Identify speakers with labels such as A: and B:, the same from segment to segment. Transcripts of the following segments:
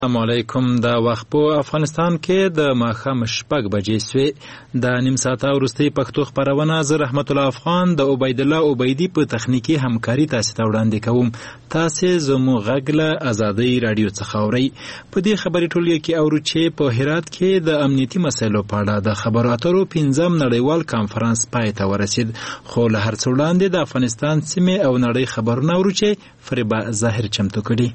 A: السلام علیکم. د وخت په افغانستان کې د ماښام 6 بجې سوې. د نیم ساعته وروستۍ پښتو خپرونه زه رحمت الله افغان د عبید الله عبیدي په تخنیکي همکاري تاسو ته وړاندې کوم. تاسو زموږ غږ له ازادۍ رادیو څخه اورئ. په دې خبري ټولګي کې اورو چې په هرات کې د امنیتي مسایلو په اړه د خبرو اترو 5م نړیوال کانفرنس پای ته ورسید. خو له هر څه وړاندې د افغانستان سیمې او نړۍ خبرونه اورو چې فریبا ظاهر چمتو کړي.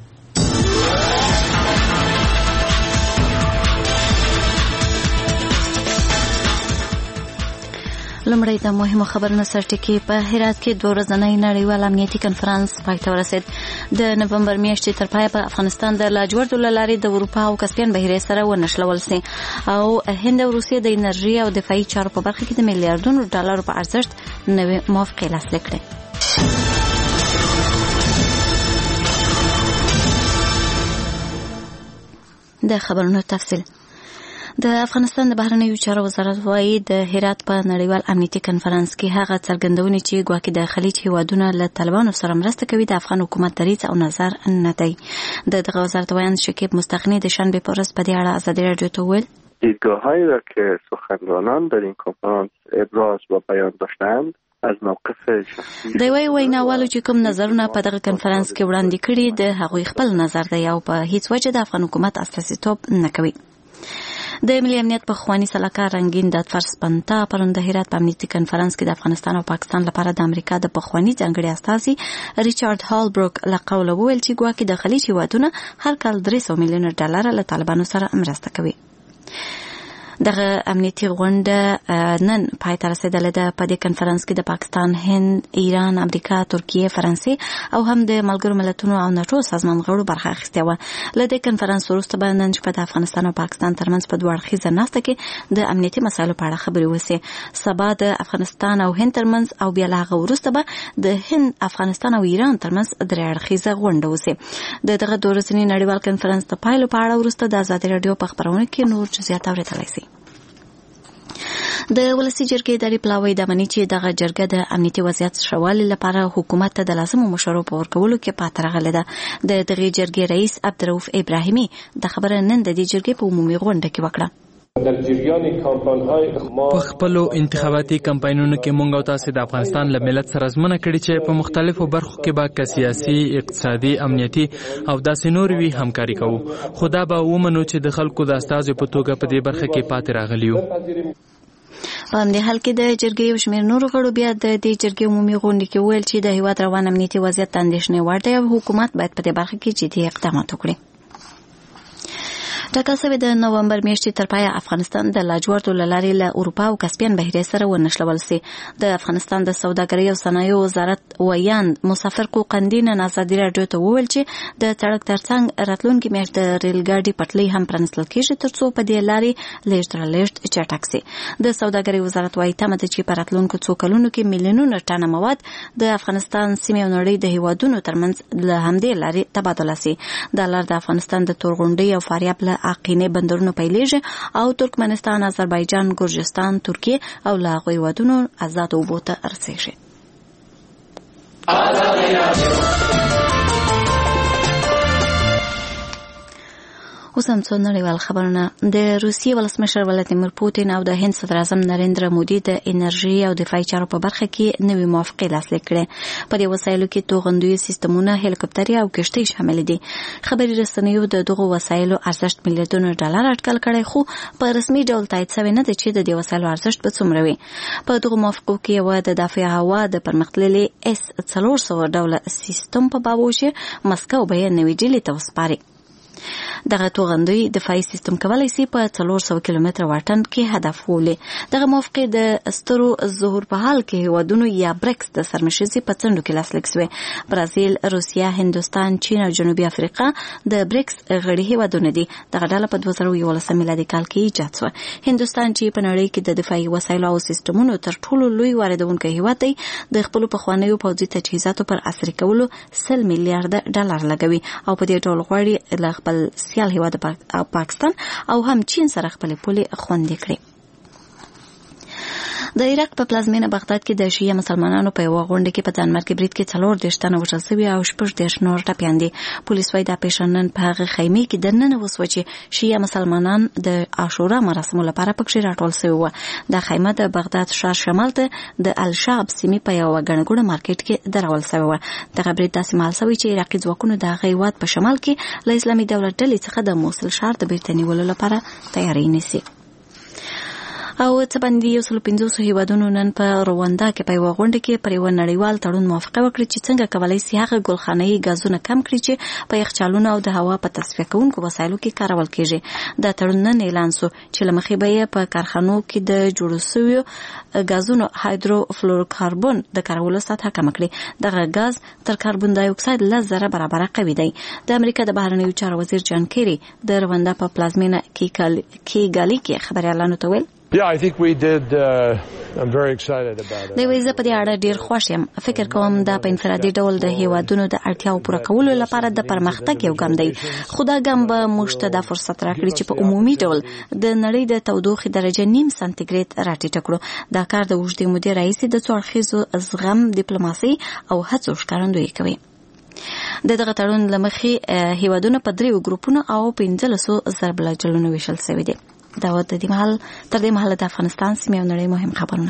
B: لومړی د مهمو خبرونو سرټکی. په هرات کې 2 ورځنی نړیوال امنیتي کنفرانس پای ته ورسید. د نومبر میاشتې تر پایه په افغانستان د لاجوردو له لارې د اروپا او کسپین بحیرې سره ونښلول سي او هند او روسیې د انرژي او دفاعي چارو په برخه کې د میلیارډونو ډالرو په ارزښت نوې موافقې لاسلیک کړې. د خبرونو تفصیل. د افغانستان د بهرنیو چارو وزارت وايي د هرات په نړیوال امنیتي کنفرانس کې هغه څرګندونې چې ګواکې د خلیج هیوادونه له طالبانو سره مرسته کوي د افغان حکومت دریځ او نظر نه دی. دغه وزارت وایي شکیب مستغنی د شنبه په ورځ په دې اړه ازادي رادیو ته وویل
C: دیدگاه‌هایی را که سخنرانان در این کنفرانس ابراز و بیان داشتند از موقف شخصی
B: د ویناوالو چې کوم نظرونه په دغه کنفرانس کې وړاندې کړي د هغوی خپل نظر دی او په هیڅ وجه د افغان حکومت استازیتوب نه کوي. د ملي امنیت په خواني سلاکار رنگین د فرس پنتا پرون د هرات په امنیتي کنفرانس کې د افغانستان او پاکستان لپاره د امریکا د پخوانی ځانګړي استازي ریچارډ هالبروک له قوله وویل چې ګواکې د خلیج هیوادونه هر کال 300 میلیون ډالر له طالبانو سره مرسته کوي. دغه امنیتي غونډه نن پای ته رسیدلې ده. په دې کنفرانس کې د پاکستان، هند، ایران، امریکا، ترکیه، فرانسې او هم د ملګرو ملتونو او ناتو سازمان غړو برخه اخیستې وه. له دې کنفرانس وروسته به نن شپه د افغانستان او پاکستان ترمنځ په 2 اړخیزه ناسته کې د امنیتي مسایلو په اړه خبرې وسي. سبا د افغانستان او هند ترمنځ او بیا له هغه وروسته به د هند، افغانستان او ایران ترمنځ 3 اړخیزه غونډه وسي. دغه 2 ورځنی نړیوال کنفرانس د پایلو په اړه وروسته د ازادي رادیو په خبرونه کې نور جزئیات اورېدلای شئ. د ولسی جرګې د پلاوی د منی چې دغه جرګه د امنیتي وضعیت شوالي لپاره حکومت ته د لازمو مشورو په ورکولو کې پاتې راغله ده. د دغه جرګې رئیس عبدالرؤف ابراهیمی د خبره نن د دې جرګې په عمومي غونډه کې وکړه.
D: در جریان کمپاین‌های په خپل انتخاباتي کمپاینونو کې مونږ او تاسو د افغانستان له ملت سره ژمنه کړې چې په مختلفو برخو کې به سیاسي، اقتصادي، امنیتي او داسې نور وی همکاري کوو. خدا به ومنو چې د خلکو د استازو په توګه په دې برخه کې پاتې راغلیو.
B: په همدې حال کې د جرګې یو شمېر نورو غړو بیا د دې جرګې عمومي غونډې کې ویل چې د هیواد روان امنیتي وضعیت د اندېښنې وړ دی او حکومت باید په دې برخه کې جدي اقدامات وکړي. ټاکل شوی د نومبر میاشتې تر پایه افغانستان د لاجوردو له لارې له اروپا او کسپین بحیرې سره ونښلول سي. د افغانستان د سوداګرۍ او صنایعو وزارت ویاند مسافر قوقندي نن ازادي رادیو ته وویل چې د سړک ترڅنګ راتلونکي میاشت د ریل ګاډي پټلۍ هم پرانیستل کېږي ترڅو په دې لارې لېږد رالېږد چټک سي. د سوداګرۍ وزارت وايي تمه ده چې په راتلونکو څو کلونو کې میلیونونه ټنه مواد د افغانستان سیمې او نړۍ د هیوادونو ترمنځ له همدې لارې تبادله سي. دا لار د افغانستان د تورغونډۍ او فاریاب له اقینه بندرونو پیلېږي او ترکمنستان، آذربایجان، ګرجستان، ترکیه او له هغو هیوادونو آزاد اوبو ته رسېږي. اوس هم څو نړیوال خبرونه. د روسیې ولسمشر ولادیمیر پوتین او د هند صدر اعظم نریندرا مودي د انرژي او دفاعي چارو په برخه کې نوې موافقې لاسلیک کړې. په دې وسایلو کې توغندوی سیستمونه، هلیکوپټري او کشتۍ شامل دي. خبري رسنیو د دغو وسایلو ارزښت میلیارډونو ډالر اټکل کړی، خو په رسمي ډول تایید شوی نه دی چې د دې وسایلو ارزښت به څومره وي. په دغو موافقو کې یو د دفاع هوا د پرمختللي S-400 ډوله سیستم په باب و چې مسکو به یې نوې ډیلي ته وسپاري. دغه توغندوی دفاعي سیستم کولای شي په 400 کیلومتر واټن کې هدف ولي. دغه موافقه د سترو ظهور په حال کې هیوادونو یا برکس د سرمشرزي په څنډو کې لاسلیک شوی. برازیل، روسیا، هندوستان، چین او جنوبي افریقا د برکس غړي هیوادونه دي. دغه ډله په 2011 میلادي کال کې ایجاد شو. هندوستان چې په نړۍ کې د دفاعي وسایلو او سیستمونو تر ټولو لوی واردونکی هیواد دی، د خپل پخوانیو پوځي تجهیزاتو پر عصري کولو 100 میلیارډ ډالر لګوي او په دې ډول غواړي له خپل سیال هیواد پاکستان او هم چین سره خپل پولې خوندي کړي. د عراق په پلازمینه بغداد کې د شیعه مسلمانانو په یوه غونډه کې په ځانمرګي برید کې 4 تنه وژل شوي او 14 نور ټپیان دي. پولیس وايي دا پیښه په هغه خیمه کې دننه وسوه چې شیعه مسلمانان د عاشورا مراسمو لپاره پکې راټول شوي وو. دا خیمه د بغداد ښار شمال ته د الشعب سیمې په یوه ګڼګوڼه مارکیټ کې درول شوی وو. دغه برید داسې مهال شوی چې عراقي ځواکونو د هغه هیواد په شمال کې له اسلامي دولت ډلې څخه د موصل ښار د بیرته نیولو لپاره تیاری نیسي. او څه باندې 150 هیوادونو نن په رواندا کې په یوه غونډه کې پر یوه نړیوال تړون موافقه وکړه چې څنګه کولی شي هغه ګلخانه‌ای غازونه کم کړي چې په یخچالونو او د هوا په تصفیه کوونکو وسایلو کې کارول کیږي. دا تړون نن اعلان شو چې له مخې به یې په کارخانو کې د جوړو شویو غازونو هایدروفلوروکاربن د کارولو سطحه کم کړي. دغه غاز تر کاربن ډای اکساید 10 برابر قوي دی. د امریکا د بهرنیو چارو وزیر جان کیری د رواندا په پلازمینه کې ګالي کې خبريالانو ته ویل
E: Yeah, I think we did. I'm very excited about it.
B: د ویزه په دې اړه ډیر خوښ یم. فکر کوم دا په انفرادي ډول د هیوادونو د اړتیاو پوره کولو لپاره د پرمختګ یو ګام دی. خو دا ګام به موږ ته د فرصت راکړي چې په عمومي ډول د نړۍ د تودوخې درجه 0 سانتیګریډ راټیټه کړو. دا کار د اوږدې مودې راهیسې د څو اړخیزو زغم، ډیپلوماسي او هڅو ښکارندویي کوي. دغه تړون له مخې هیوادونه په 3 ګروپونو او 1500 ضرب لجلونو ویشل شوي دي. دا و تر دې مهاله د افغانستان سیمې او نړۍ مهم خبرونه.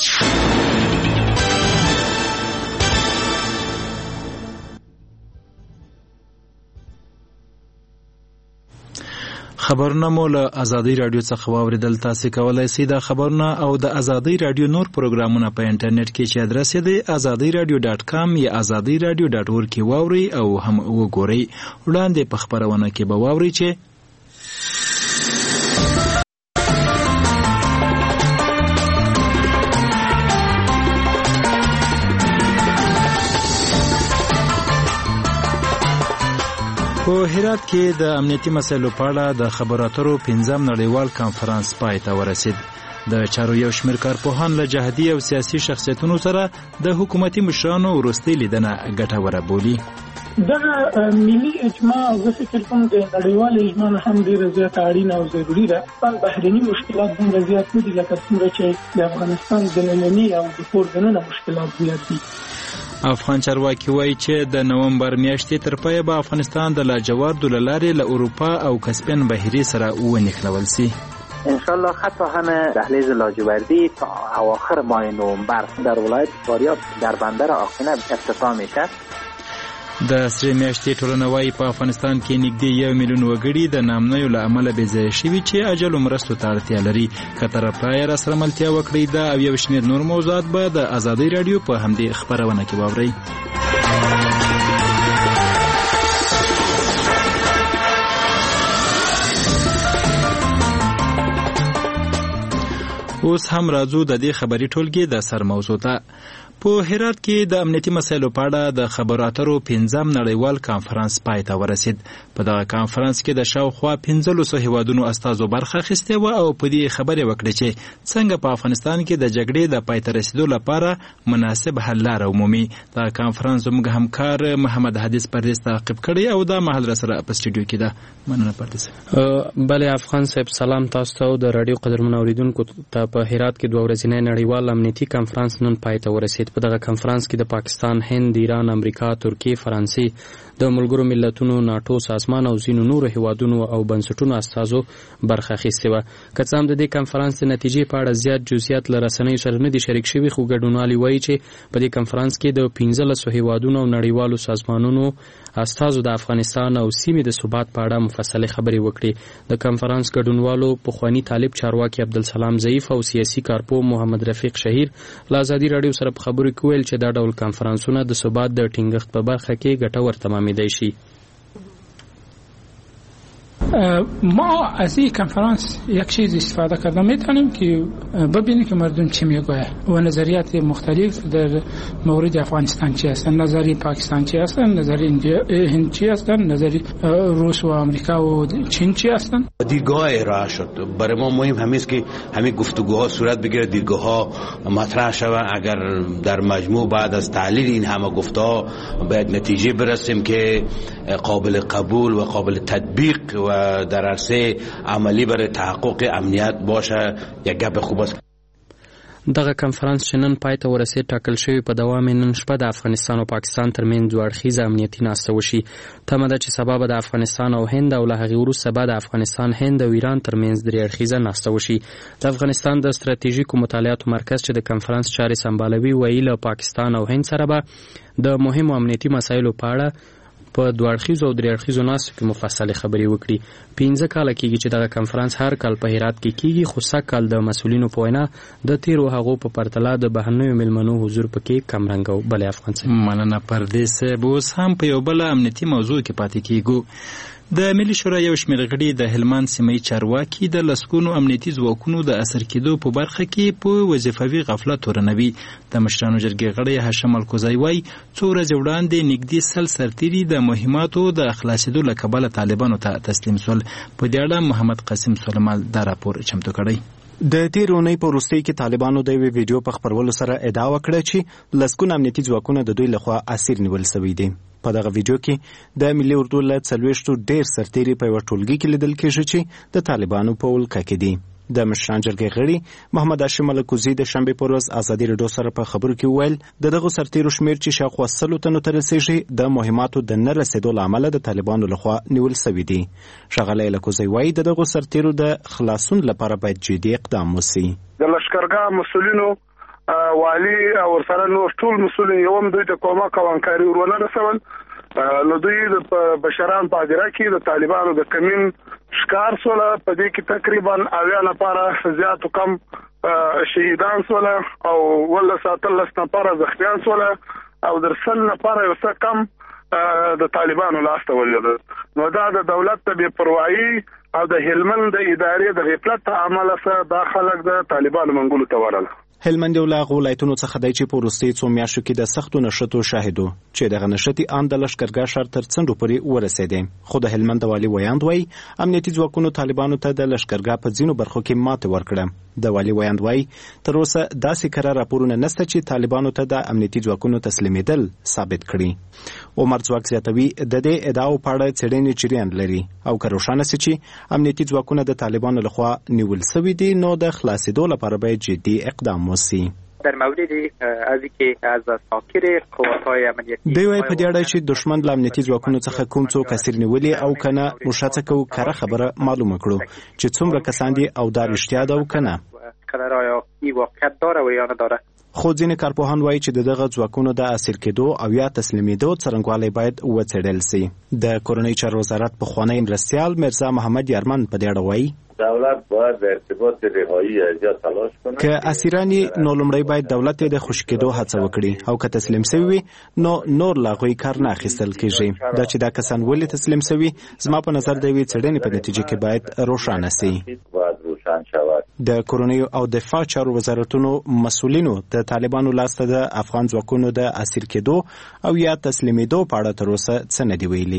A: خبرونه مو له ازادي رادیو څخه واوریدل. تاسو کولای شئ د خبرونه او د ازادي رادیو نور پروګرامونه په انټرنیټ کې چې ادرس یې دی azadiradio.com یا azadiradio.org کې واوري او هم وګورئ. وړاندې په خبرونه کې به واوري چې په هرات کې د امنیتي مسایلو په اړه د خبرو اترو 5م نړیوال کانفرنس پای ته ورسید. د چارو یو شمېر کارپوهان له جهادي او سیاسي شخصیتونو سره د حکومتي مشرانو وروستۍ لیدنه ګټوره بولي.
F: دغه ملي اجماع زه فکر کوم د نړیوال اجماع هم ډېره زیاته اړینه او ضروري ده. بهرني مشکلات دومره زیات نه دي لکه څومره چې د افغانستان د ننني او د کور دننه مشکلات زیات دي.
A: افغان چارواکي وایي چې د نومبر میاشتې تر پایه به افغانستان د لاجوردو له لارې له اروپا او کسپین بحیرې سره ونښلول شي.
G: انشالله خط همه دهلیز لاجوردی تا اواخر ماه نوامبر در ولایت فاریاب در بندر آخینه افتتاح میشه.
A: د سری میاشتې ټولنه وایي په افغانستان کې نږدې 1 میلیون وګړي د نامنیو له امله بېځایه شوي چې اجل مرستو ته اړتیا لري. که طرفدارۍ راسره ملتیا وکړي دا او یو شمېر نور موضوعات به د ازادي راډیو په همدې خپرونه کې واورئ. اوس هم راځو د دې خبري ټولګې د سر موضوع ته. په هرات کې د امنیتي مسایلو په اړه د خبرو اترو 5م نړیوال کانفرنس پای ته ورسید. په دغه کانفرنس کې د شاوخوا 1500 هیوادونو استازو برخه اخیستې وه او په دې خبرې وکړې چې څنګه په افغانستان کې د جګړې د پای ته رسیدو لپاره مناسب حل لاره ومومي. دا کانفرنس زموږ همکار محمد حدیث پردیس تعقیب کړی او دا مهال راسره په سټوډیو کې ده. مننه پردیس.
H: بله افغان صاحب سلام تاسو ته د رادیو قدرمن اوریدونکو ته. په هرات کې 2 ورځنی نړیوال امنیتي کانفرنس نن پای ته ورسید. په دغه کانفرنس کې د پاکستان، هند، ایران، امریکا، ترکیه، فرانسې، د ملګرو ملتونو، ناټو، سازمان او ځینو نورو هیوادونو او بنسټونو استازو برخه اخیستې وه. که څه هم د دې کانفرنس د نتیجې په اړه زیات جزئیات له رسنیو سره نه دي شریک شوي، خو ګډونوالي وایي چې په دې کانفرنس کې د 15 هیوادونو او نړیوالو سازمانونو استازو د افغانستان او سیمې د ثبات په اړه مفصلې خبرې وکړي. د کانفرنس ګډونوالو پخواني طالب چارواکي عبدالسلام ضعیف او سیاسي کارپوه محمد رفیق شهیر له ازادي راډیو سره په خبرو کې ویل چې دا ډول کانفرنسونه د ثبات د ټینګښت په برخه کې ګټور تمامیدای شي.
F: ما از این کنفرانس یک چیز استفاده کردم، میتونیم که ببینیم که مردم چی میگوید و نظریات مختلف در مورد افغانستان چی هستند، نظری پاکستان چی هستند، نظری هند چی هستند، نظری روس و آمریکا و چین چی هستند.
I: دیدگاه ارائه شد. برای ما مهم همین است که همین گفتگوها صورت بگیره، دیدگاه‌ها مطرح شود. اگر در مجموع بعد از تحلیل این همه گفته‌ها باید نتیجه برسیم که قابل قبول و قابل تطبیق و در عرصه عملی برای تحقق امنیت باشه، یک گپ خوب است.
H: دغه کنفرانس چې نن پای ته ورسېد ټاکل شوی په دوام نن شپه د افغانستان او پاکستان ترمنځ دوه اړخیزه امنیتي ناسته وشي. تمه ده چې سبا به د افغانستان او هند او له هغې وروسته به د افغانستان، هند او ایران ترمنځ درې اړخیزه ناسته وشي. د افغانستان د ستراتیژیکو مطالعاتو مرکز چې د کنفرانس چارې سمبالوي وایي له پاکستان او هند سره به د مهمو امنیتي مسایلو په اړه په دوه اړخیزو او درې اړخیزو ناستو کې مفصلې خبرې وکړي. 15 کاله کېږي چې دغه کنفرانس هر کال په هرات کې کېږي، خو سږ کال د مسؤلینو په وینا د تیرو هغو په پرتله د بهرنیو میلمنو حضور پکې کمرنګ و. بلې افغان صاحب
A: مننه پردیس صاحب. اوس هم په یو بله امنیتي موضوع کې پاتې کېږو. د ملي شورا یو شمېر غړي د هلمند سیمې چارواکي د لسګونو امنیتي ځواکونو د اثر کېدو په برخه کې په وظیفوي غفلت تورنوي. د مشرانو جرګې غړی هاشم الکوزی وایي څو ورځې وړاندې نږدې 100 سرتیري د مهماتو د خلاصېدو له کبله طالبانو ته تسلیم شول. په دې اړه محمد قاسم سلیمان دا راپور چمتو کړی.
J: د تیر اونۍ په وروستۍ کې طالبانو د یوې ویډیو په خپرولو سره ادعا وکړه چې لسګونه امنیتي ځواکونه د دوی لخوا اسیر نیول شوي دي. په دغه ویډیو کې د ملي اردو له 40 ډېر سرتیري په یوه ټولګي کې لیدل کېږي چې د طالبانو په ولکه کې دي. د مشران جرګې غړي محمد هاشم الکوزي د شنبې په ورځ ازادي راډیو سره په خبرو کې وویل د دغو سرتیرو شمېر چې شاوخوا 100 تنو ته رسېږي د مهماتو د نه رسېدو له امله د طالبانو لخوا نیول شوي دي. ښاغلی الکوزي وایي د دغو سرتیرو د خلاصون لپاره باید جدي اقدام وشي.
K: د لښکرګاه مسؤلینو والي او ورسره نور ټول مسؤلین یو هم دوی ته کومک او همکاري ورونه رسول. نو دوی د بشران په اجرا کې د طالبانو د کمین ښکار سوله. په دې کې تقریبا 90 نفره زیات کم شهیدان سوله او 13 نفره زخمیان سوله او در 100 نفره یو څه کم د طالبانو لاسته ولوېدل. نو دا د دولت د بې پروايي او د هلمند د ادارې د غفلت عمله سره دا خلک د طالبانو منګولو ته ورل.
J: هلمند یو له هغو ولایتونو څخه دی چې په وروستیو څو میاشتو کې د سختو نښتو شاهد و چې دغه نښتې ان د لښکرګاه ښار تر څنډو پورې ورسېدې. خو د هلمند د والي ویاند وایي امنیتي ځواکونو طالبانو ته د لښکرګاه په ځینو برخو کې ماتې ورکړه. د والي ویاند وایي تر اوسه داسې کره راپورونه نشته چې طالبانو ته د امنیتي ځواکونو تسلیمېدل ثابت کړي. عمر ځواک زیاتوي د دې ادعاو په اړه څېړنې جریان لري او که روښانه سي چې امنیتي ځواکونه د طالبانو لخوا نیول شوي دي نو د خلاصېدو لپاره باید جدي اقدام وشي.
G: در مورد از اینکه از ساکر قوت‌های امنیتی
J: دوی وايي په دې اړه چې دشمن له امنیتي ځواکونو څخه کوم څوک اسیر نیولي او کنه موږ هڅه کوو کره خبره معلومه کړو چې څومره کسان دي او دا رښتیا ده او کنه. خو ځینې کارپوهان وایي چې دغه ځواکونو د اسیر کېدو او یا تسلیمېدو څرنګوالی باید وڅېړل سي. د کورنۍ چارو وزارت پخوانی مرستیال مرزا محمد یارمن په دې اړه وایي
L: دولت باید در ارتباط رهایی از جا تلاش کنه.
J: که اسیرانی نو لومړی باید دولت د خوشی کېدو هڅه وکړي او که تسلیم شوي وي نو نور لا غوي کار نه اخیستل کېږي. دا چې دا کسان ولې تسلیم شوي زما په نظر د یوې څېړنې په نتیجه کې باید روښانه سي. د کورنۍ او دفاع چارو وزارتونو مسؤلینو د طالبانو لاسته د افغان ځواکونو د اسیر کېدو او یا تسلیمېدو په اړه تر اوسه څه نه دي ویلي.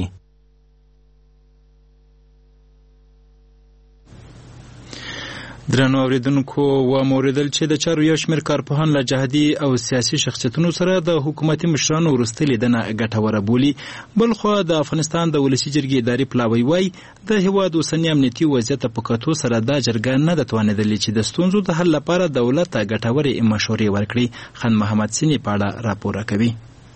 A: درنو اوریدونکو واوریدل چې د چارو یو شمېر کارپوهان له جهادي او سیاسي شخصیتونو سره د حکومتي مشرانو وروستۍ لیدنه ګټوره بولي. بلخوا د افغانستان د ولسي جرګې اداري پلاوی وایي د هېواد اوسني امنیتي وضعیت په کتو سره دا جرګه نه ده توانېدلې چې د ستونزو د حل لپاره دولت ته ګټورې مشورې ورکړي. خان محمد سینی په اړه راپور کوي.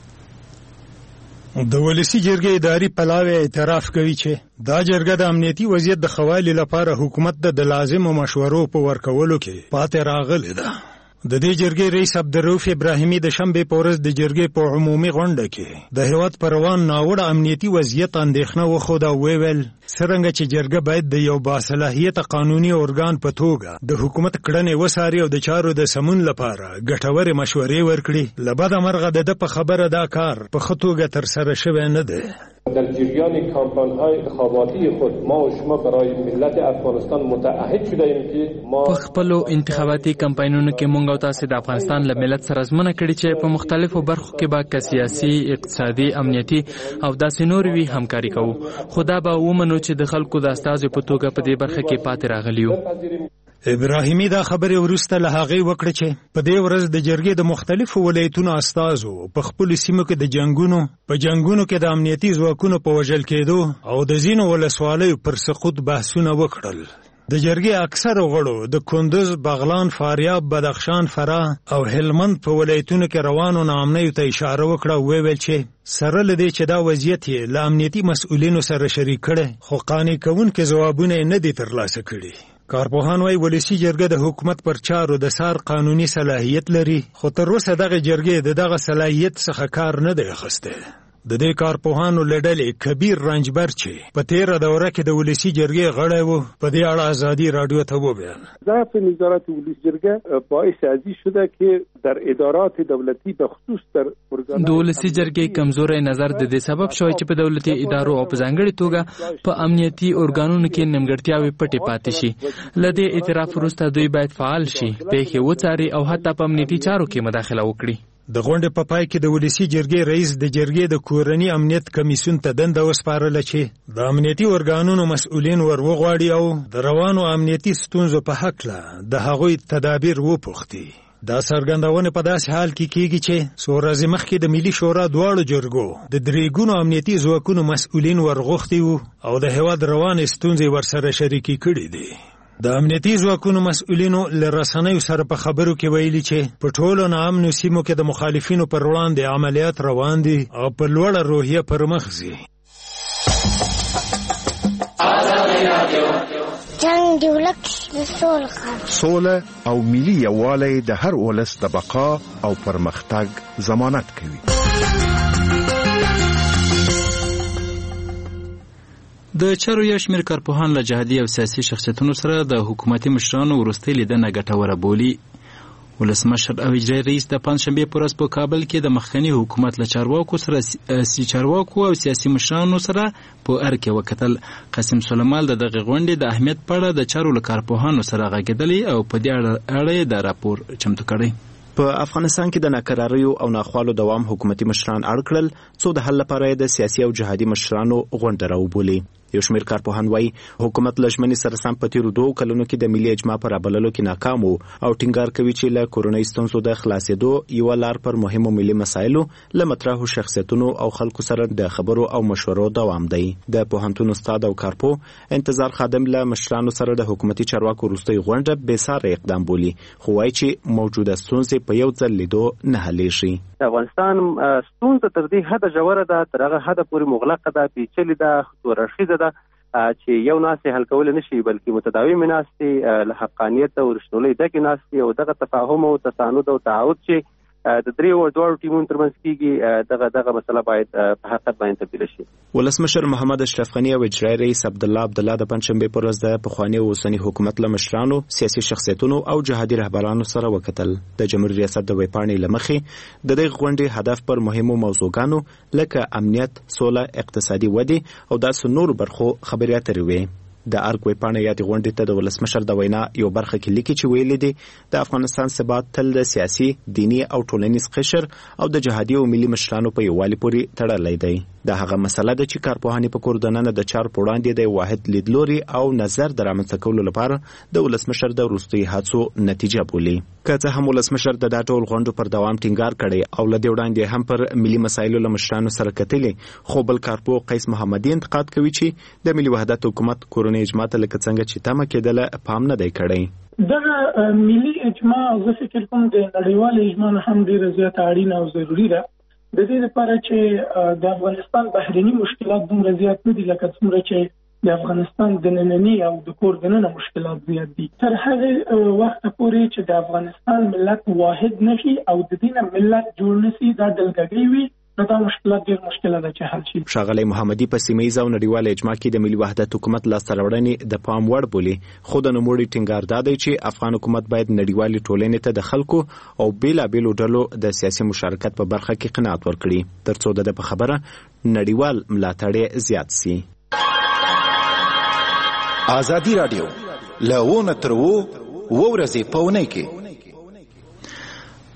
M: د ولسي جرګې اداري پلاوی اعتراف کوي چې دا جرګه د امنیتي وضعیت د ښه والي لپاره حکومت د لازمو مشورو په ورکولو کې پاتې راغلې ده. د دې جرګې رئیس عبدالرؤف ابراهیمي د شنبې په ورځ د جرګې په عمومي غونډه کې د هېواد پر روان ناوړه امنیتي وضعیت اندېښنه وښوده او ویل څرنګه چې جرګه باید د یو باصلاحیته قانوني ارګان په توګه د حکومت کړنې وڅاري او د چارو د سمون لپاره ګټورې مشورې ورکړي. له بده مرغه د ده په خبره دا کار په ښه توګه ترسره شوی نه دی.
E: در جریان کمپاین‌های انتخاباتی خود ما و شما برای ملت افغانستان متعهد شدیم که ما
D: په خپلو انتخاباتي کمپاینونو کې مونږ او تاسو د افغانستان له ملت سره ژمنه کړې چې په مختلفو برخو کې به که سیاسي، اقتصادي، امنیتي او داسې نور وي همکاري کوو. خو دا به ومنو چې د خلکو د استازو په توګه په دې برخه کې پاتې راغلي یو.
M: ابراهیمي دا خبرې وروسته له هغې وکړه چې په دې ورځ د جرګې د مختلفو ولایتونو استازو په خپلو سیمو کې د جنګونو کې د امنیتي ځواکونو په وژل کېدو او د ځینو ولسوالیو پر سقوط بحثونه وکړل. د جرګې اکثر غړو د کندوز، بغلان، فاریاب، بدخشان، فراه او هلمند په ولایتونو کې روانو ناامنیو ته اشاره وکړه او ویل چې سره لدی چې دا وضعیت یې له امنیتي مسؤلینو سره شریک کړي، خو قانع کوونکي ځوابونه نه دي ترلاسه کړي. کارپوهان وايي ولسی جرګه د حکومت پر چارو د سار قانوني صلاحیت لري، خو تر اوسه دغه جرګې دغه صلاحیت څخه کار نه دی اخیستی. د دې کارپوهانو له ډلې کبیر رنجبر چې په تیره دوره کې د ولسی جرګې غړی و، په دې اړه ازادي رادیو ته وویل
N: ضعف نظارت ولسی جرګه باعث ازی شده که در ادارات دولتی به خصوص در
D: د ولسی جرګې کمزوري نظر د دې سبب شوی چې په دولتي ادارو او په ځانګړي توګه په امنیتي ارګانونو کې نیمګړتیاوې پټې پاتې شي. له دې اعتراف وروسته دوی باید فعال شي، پیښې وڅاري او حتی په امنیتي چارو کې مداخله وکړي.
M: د غونډې په پای کې د ولسی جرګې رئیس د جرګې د کورني امنیت کمیسیون ته دنده وسپارله چې د امنیتي ارګانونو مسؤلین وغواړي او د روانو امنیتي ستونزو په هکله د هغوی تدابیر وپوښتي. دا څرګندونه په داسې حال کې کیږي چې څو ورځې مخکې د ملي شورا دواړو جرګو د درې ګونو امنیتي ځواکونو مسؤلین ورغوښتي وو او د هېواد روانې ستونزې ورسره شریکې کړي دي. د امنیتي ځواکونو مسؤلینو له رسنیو سره په خبرو کې ویلي چې په ټولو ناامنو سیمو کې د مخالفینو پر وړاندې عملیات روان دي او په لوړه روحیه پر مخ ځي.
O: جنګ د ولس د سوله او ملي یووالی د هر ولس د بقا او پرمختګ ضمانت کوي.
A: د چارو یو شمېر کارپوهان له جهادي او سیاسي شخصیتونو سره د حکومتي مشرانو وروستۍ لیدنه ګټوره بولي. ولسمشر او اجرایي رئیس د پنجشنبې په ورځ په کابل کې د مخکني حکومت له چارواکو او سیاسي مشرانو سره په ارکه وکتل. قاسم سلیمان د دغه غونډې د اهمیت په اړه د چارو له کارپوهانو سره غږېدلی او په دې اړه د راپور چمتو کړی.
J: په افغانستان کې د ناکراریو او ناخوالو دوام حکومتي مشران اړ کړل، څو د حل لپاره د سیاسي او جهادي مشرانو غونډه راوبولي. یو شمېر کارپوهان وایي حکومت له ژمنې سره سم په تیرو 2 کلونو کې د ملي اجماع په رابللو کې ناکام و او ټینګار کوي چې له کورونی ستونزو د خلاصېدو یوه لار پر مهمو ملي مسایلو له مطرحو شخصیتونو او خلکو سره د خبرو او مشورو دوام دی. د پوهنتون استاد او کارپو انتظار خادم له مشرانو سره د حکومتي چارواکو وروستۍ غونډه بېساره اقدام بولي، خو وایي چې موجوده ستونزې په یو ځل لیدو نه حلیږي.
P: افغانستان ستونزه تر دې حده ژوره ده، تر هغه حده پورې مغلقه ده، پیچلې ده، دوراړخیزه ده چې یو ناستې حل کولی نه شي، بلکې متداومې ناستې له حقانیت او رښتینولۍ ډکې ناستې او دغه تفاهم او تساند او تعهد چې د دواړو ټیمونو ترمنځ کېږي، دغه مسله باید په حقیقت باندې تبدیله شي.
J: ولسمشر محمد اشرف غني او اجرایي رئیس عبدالله د پنجشنبې په ورځ د پخواني او اوسني حکومت له مشرانو، سیاسي شخصیتونو او جهادي رهبرانو سره وکتل. د جمهوریت ریاست د ویبپاڼې له مخې د دغې غونډې هدف پر مهمو موضوعګانو لکه امنیت، سوله، اقتصادي ودې او داسې نورو برخو خبرې اترې وې. د ارګ ویبپاڼه یادې غونډې ته د ولسمشر د وینا یو برخه کې لیکي چې ویلي دي د افغانستان ثبات تل د سیاسي، دیني او ټولنیز قشر او د جهادي او ملي مشرانو په یووالي پورې تړلی دی. دا هغه مسله ده چې کارپوهانې په کور دننه د چارو په وړاندې د واحد لیدلوري او نظر د رامنځته کولو لپاره د ولسمشر د وروستیو هڅو نتیجه بولي. که څه هم ولسمشر د دا ټول غونډو پر دوام ټینګار کړی او له دې وړاندې هم پر ملي مسایلو له مشرانو سره کتلي، خو بل کارپو قیس محمدي انتقاد کوي چې د ملي وحدت حکومت کورنۍ اجماع ته لکه څنګه چې تمه کېدله پام نه دی کړی.
Q: دغه ملي اجماع زه فکر کوم د نړیوال اجماع هم ډیره زیاته اړینه او ضروري ده، د دې لپاره چې د افغانستان بهرني مشکلات دومره زیات نه دي لکه څومره چې د افغانستان د ننني او د کور دننه مشکلات زیات دي. تر هغه وخت پورې چې د افغانستان ملت واحد نشي او د دې ملت جوړ نشي، دا دلګګي وي، دا مشکلات ډېر مشکله ده چې حل شي.
J: ښاغلی محمدي په سیمه ییزه او نړیواله اجماع کې د ملي وحدت حکومت لاسته راوړنې د پام وړ بولي، خو د نوموړي ټینګار دا دی چې افغان حکومت باید نړیوالې ټولنې ته د خلکو او بېلابېلو ډلو د سیاسي مشارکت په برخه کې قناعت ورکړي، تر څو د په خبره نړیوال ملاتړ زیات سي.
O: ازادي رادیو له ونه تر ورځې په اونۍ کې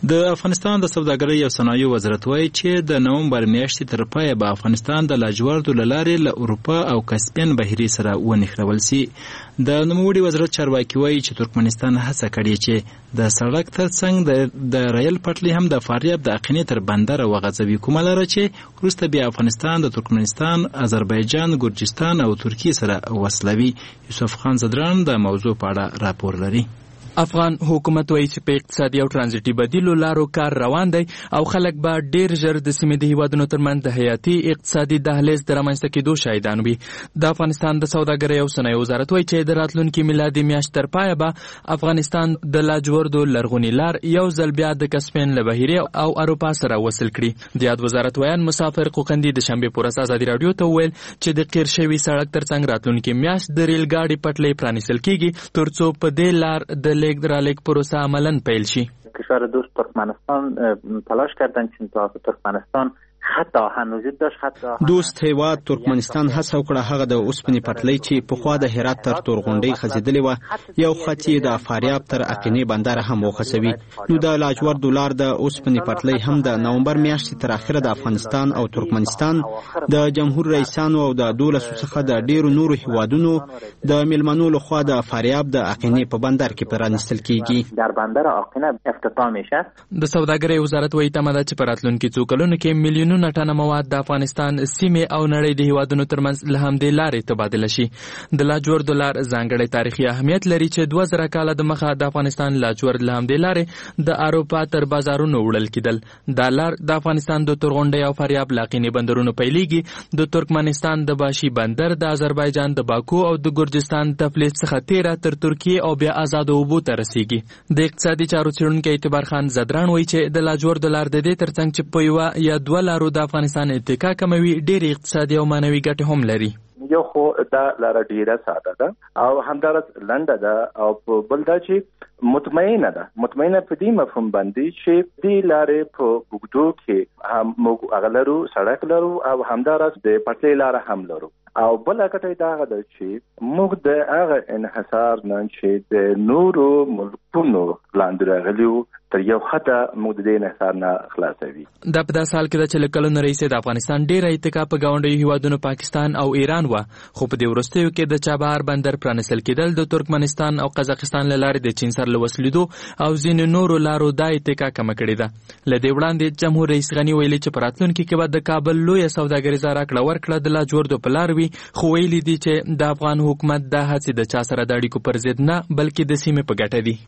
A: د افغانستان د سوداګرۍ او صنایعو وزارت وایي چې د نومبر میاشتې تر پایه به افغانستان د لاجوردو له لارې له اروپا او کسپین بحیرې سره ونښلول سي. د نوموړي وزارت چارواکي وایي چې ترکمنستان هڅه کړې چې د سړک ترڅنګ د ریل پټلۍ هم د فاریاب د اقینې تر بندره وغځوي، کومه لاره چې وروسته بیا افغانستان د ترکمنستان، آذربایجان، ګرجستان او ترکیې سره وصلوي. یوسف خان زدران د موضوع په اړه راپور لري.
D: افغان حکومت وایي چې په اقتصادي او ترانزیتي بدیلو لارو کار روان دی او خلک به ډیر ژر د سیمې د هیوادونو ترمنځ د حیاتي اقتصادي دهلیز د رامنځته کېدو شاهدان وي. د افغانستان د سوداګرۍ او صنایعو وزارت وایي چې د راتلونکي میلادي میاشت تر پایه به افغانستان د لاجوردو لرغونی لار یو ځل بیا د کسپین له بحیرې او اروپا سره وصل کړي. د یاد وزارت ویان مسافر قوقندي د شنبې په ورځ ازادي راډیو ته وویل چې د قیر شوي سړک ترڅنګ راتلونکي میاشت د ریل ګاډي پټلۍ پرانیستل کیږي ترڅو په دې لار د لیک رالیک پروسه عملاً پیل شي.
G: کشور دوست ترکمنستان تلاش کردن چون ترکمنستان حتی هنوز داشت
R: دوست هیواد ترکمنستان هڅه وکړه هغه د اوسپنې پټلۍ چې پخوا د هرات تر تورغونډۍ خځېدلې وه یو خط یې د فاریاب تر اقینې بندره هم وخڅوي. نو د لاجوردو لار د اوسپنې پټلۍ هم د نومبر میاشتې تر اخره د افغانستان او ترکمنستان د جمهور رئیسانو او د 12 څخه د ډیرو نورو هیوادونو د میلمنو لخوا د فاریاب د اقینې په بندر کې پرانیستل کیږي.
G: در بندر اقینه افتتاح میشه.
D: د سوداګرۍ وزارت وایي تمه ده چې په راتلونکي څو کلونو کې میلیونونه ټنه مواد د افغانستان سیمې او نړۍ د هیوادونو ترمنځ له همدې لارې تبادله شي. د لاجوردو لار ځانګړی تاریخي اهمیت لري چې 2000 کاله د مخه د افغانستان لاجورد له همدې لارې د اروپا تر بازارونو وړل کېدل. دا لار د افغانستان د تورغونډۍ او فاریاب لاقینې بندرونو پیلېږي. د ترکمنستان د باشي بندر، د آذربایجان د باکو او د ګرجستان تفلیس څخه تیره تر ترکیې او بیا آزادو اوبو ته رسیږي. د اقتصادي چارو څېړونکی اعتبار خان زدران وایي چې د لاجوردو لار د دې ترڅنګ چې په یوه یا دوه لارو د افغانستان اتکا کموي ډېرې اقتصادي او معنوي ګټې هم لري.
S: یو خو دا لاره ډیره ساده ده او همدارس لنډه ده او بل دا چې مطمئنه ده. مطمئنه په دې مفهوم باندې چې دې لارې په اوږدو کې هم موږ هغه لرو، سړک لرو او همدارس د پټلۍ لاره هم لرو. او بل کټه دا ده چې موږ د هغه انحصار نه چې د نورو ملکونو لاندې راغلیو تر یو حده موږ د دې انحصار نه خلاصوي.
D: دا په داسې حال کې ده چې له کلونو راهیسې د افغانستان ډېره اتکا په ګاونډیو هیوادونو پاکستان او ایران وه، خو په دې وروستیو کې د چابهار بندر پرانیستل کېدل د ترکمنستان او قزاقستان له لارې د چین سره له وصلېدو او ځینو نورو لارو دا اتکا کمه کړې ده. له دې وړاندې جمهور رئیس غني ویلي چې په راتلونکي کې به د کابل لویه سوداګریزه راکړه ورکړه د لاجوردو په لار وي، خو ویلي دي چې د افغان حکومت دا هڅې د چا سره د اړیکو پر ضد نه بلکې د سیمې په ګټه دي.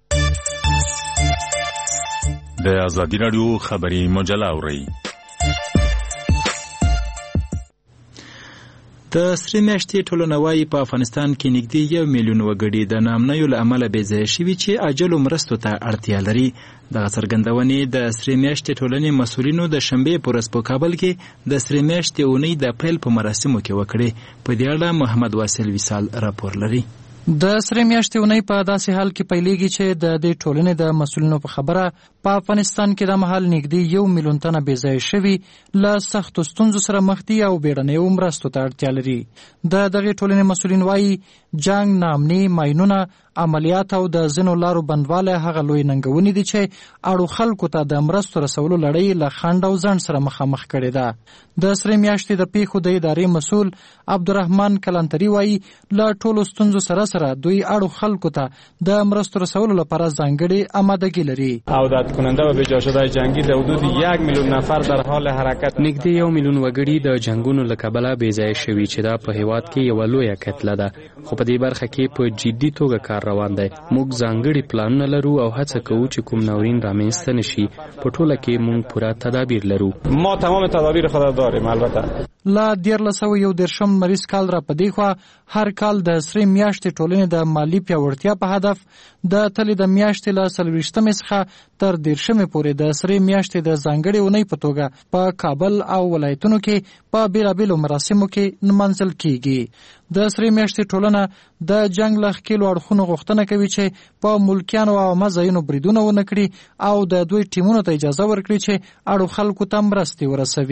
T: د ازادي راډیو خبري مجله اورئ.
A: د سرې میاشتې ټولنه وایي په افغانستان کې نږدې 1 میلیون وګړي د ناامنیو له امله بې ځایه شوي چې عاجلو مرستو ته اړتیا لري. دغه څرګندونې د سرې میاشتې ټولنې مسؤلینو د شنبې په ورځ په کابل کې د سرې میاشتې اونۍ د پیل په مراسمو کې وکړې. په دې اړه محمد واصل وصال راپور لري.
U: د سرې میاشتې اونۍ په داسې حال کې پیلېږي چې د دې ټولنې د مسؤلینو په خبره په افغانستان کې د مهال نږدې 1 میلیون تنه بې ځایه شوي له سختو ستونزو سره مخ دي او بیړنیو مرستو ته اړتیا لري. د دغې ټولنې مسؤلین وایي جنګ، ناامني، ماینونه، عملیات او د ځینو لارو بندوالی هغه لوی ننګونې دي چې اړو خلکو ته د مرستو رسولو لړۍ له خنډ او ځنډ سره مخامخ کړې ده. د سرې میاشتې د پیښو د ادارې مسؤل عبدالرحمن کلانتري وایي له ټولو ستونزو سره دوی اړو خلکو ته د مرستو رسولو لپاره ځانګړې آمادګي لري.
E: عودت کننده و بجا شده جنگی د حدود 1 میلیون نفر در حال حرکت.
H: نږدې 1 میلیون وګړي د جنگونو له کبله بې ځایه شوي چې دا په هیواد کې یوه لویه کتله ده، خو په دې برخه کې په جدي توګه کار روان دی. موږ ځانګړي پلانونه لرو او هڅه کوو چې کوم ناورین رامنځته نشي. په ټوله کې موږ پوره تدابیر لرو.
E: ما تمام تدابیر خود داریم. البته
U: لا 1911 مریض کال را پدې خوا هر کال د سرې میاشتې ټولنې د مالی پیاوړتیا په هدف د تلې د میاشتې له 24 څخه تر 13 پورې د سرې میاشتې د ځانګړې اونۍ په توګه په کابل او ولایتونو کې په بیلابیلو مراسمو کې نمانځل کیږي. د سرې میاشتې ټولنه د جنگ له ښکېلو اړخونو غوښتنه کوي چې په ملکیانو او عامه ځایونو بریدونه ونه کړي او د دوی ټیمونو ته اجازه ورکړي چې اړو خلکو ته مرستې ورسوي.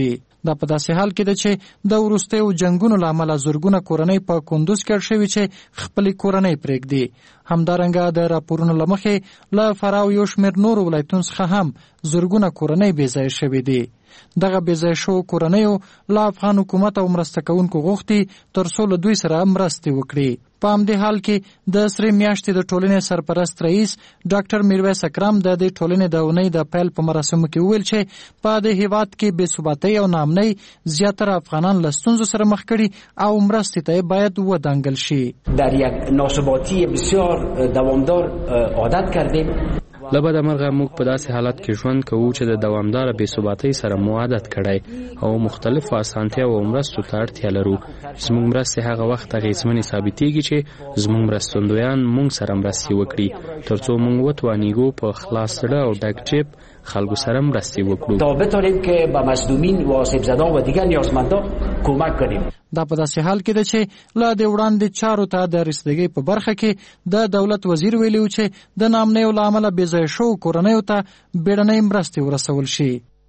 U: دا په داسې حال کې ده چې د وروستیو جنگونو له امله زرګونه کورنۍ په کندوز کې اړ شوي چې خپلې کورنۍ پرېږدي. همدارنګه د راپورونو له مخې له فراه یو شمېر نورو ولایتونو څخه هم زرګونه کورنۍ بېځایه شوي دي. دغه بېځایه شوو کورنیو له افغان حکومت او مرسته کوونکو غوښتي تر څو له دوی سره مرستې وکړي. په همدې حال کې د سرې میاشتې د ټولنې سرپرست رئیس ډاکټر میرویس اکرم د دې ټولنې د اونۍ د پیل په مراسمو کې وویل چې په دې هیواد کې بې ثباتۍ او ناامنۍ زیاتره افغانان له ستونزو سره مخ کړي او مرستې ته باید ودانګل شي.
C: در یک ناثباتی بسیار دوامدار عادت کردیم.
H: له بده مرغه موږ په داسې حالت کې ژوند کوو چې د دوامداره بېثباتۍ سره مو عادت کړی او مختلفو اسانتیاوو او مرستو ته اړتیا لرو. زموږ مرستې هغه وخت اغېزمنې ثابتېږي چې زموږ مرستندویان موږ سره مرستې وکړي تر څو موږ وتوانیږو په خلاص زړه او ډک جیب خلکو سره مرستې وکړو
C: تا بتوانیم که به مظلومین و آسیب زدان و دیگر نیازمندان کمک کنیم.
U: دا په داسې حال کې ده چې له دې وړاندې چارو ته د رسیدګۍ په برخه کې د دولت وزیر ویلي و چې د ناامنیو له امله بېځایه شوو کورنیو ته بیړنۍ مرستې ورسول شي.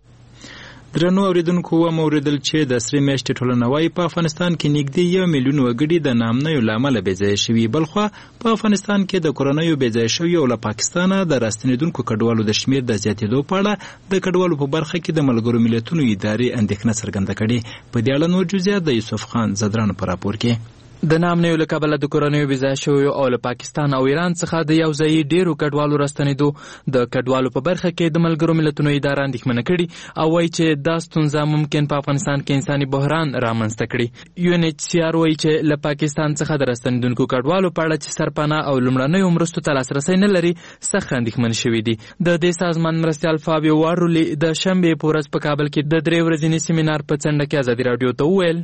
A: درنو اوریدونکو و موریدل چې د سرې میاشتې ټولنوي په افغانستان کې نږدې 1 میلیون وګړي د ناامنیو له امله بېځایه شوي. بلخوا په افغانستان کې د کورنیو بېځایه شوي او له پاکستانه د راستنېدونکو کډوالو د شمېر د زیاتېدو په اړه د کډوالو په برخه کې د ملګرو ملتونو ادارې اندېښنه څرګنده کړې. په دې اړه نور جزئیات د یوسف خان زدران په راپور کې.
D: د ناامنیو له کبله د کورنیو بېځایه شویو او له پاکستان او ایران څخه د یو ځایي ډېرو کډوالو راستنېدو د کډوالو په برخه کې د ملګرو ملتونو اداره اندېښمنه کړي او وایي چې دا ستونزه ممکن په افغانستان کې انساني بحران رامنځته کړي. UNHCR وایي چې له پاکستان څخه د راستنېدونکو کډوالو په اړه چې سرپناه او لومړنیو مرستو ته لاسرسی نه لري سخت اندېښمن شوي دي. د دې سازمان مرستیال فابیو وارولي د شنبې په ورځ په کابل کې د 3 ورځني سیمینار په څنډه کې ازادي راډیو ته وویل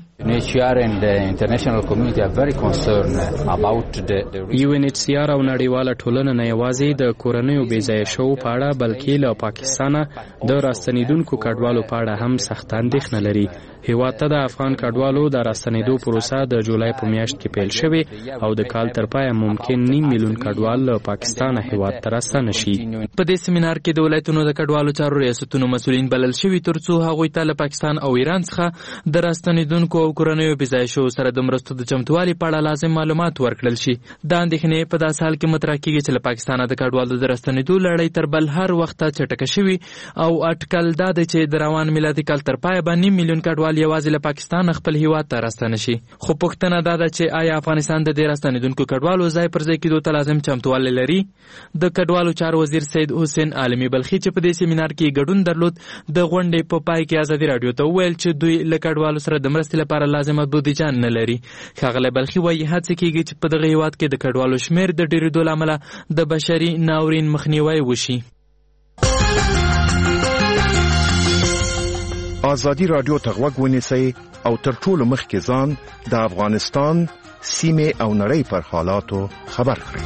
H: UNHCR او نړیواله ټولنه نه یوازې د کورنیو بېځایه شوو په اړه بلکې له پاکستانه د راستنېدونکو کډوالو په اړه هم سخت اندېښنه لري. هیواد ته د افغان کډوالو د راستنېدو پروسه د جولای په میاشت کې پیل شوې او د کال تر پایه ممکن 9 میلیون کډوال له پاکستانه هیواد ته راستنه شي.
D: په دې سیمینار کې د ولایتونو د کډوالو چارو ریاستونو مسؤلین بلل شوي تر څو هغوی ته له پاکستان او ایران څخه د راستنېدونکو او کورنیو بېځایه شوو سره د مرستو د چمتووالي په اړه لازم معلومات ورکړل شي. دا اندېښنې په داسې حال کې مطرح کېږي چې له پاکستانه د کډوالو د راستنېدو لړۍ تر بل هر وخته چټکه شوي او اټکل دا دی چې د روان میلادي کال تر پایه به 9 میلیون کډوال یوازې له پاکستان خپل هیواد ته راستنه شي. خو پوښتنه دا ده چې آیا افغانستان د دې راستنېدونکو کډوالو ځای پر ځای کېدو ته لازم چمتووالی لري؟ د کډوالو چارو وزیر سید حسین عالمي بلخي چې په دې سیمینار کې ګډون درلود د غونډې په پای کې ازادي راډیو ته وویل چې دوی له کډوالو سره د مرستې لپاره لازمه بودیجه نه لري. ښاغلی بلخي وایي هڅې کېږي چې په دغه هیواد کې د کډوالو شمېر د ډېرېدو له امله د بشري ناورین مخنیوی وشي.
O: ازادي راډیو ته غوږ ونیسئ او تر ټولو مخکې ځان د افغانستان سیمې او نړۍ پر حالاتو خبر کړئ.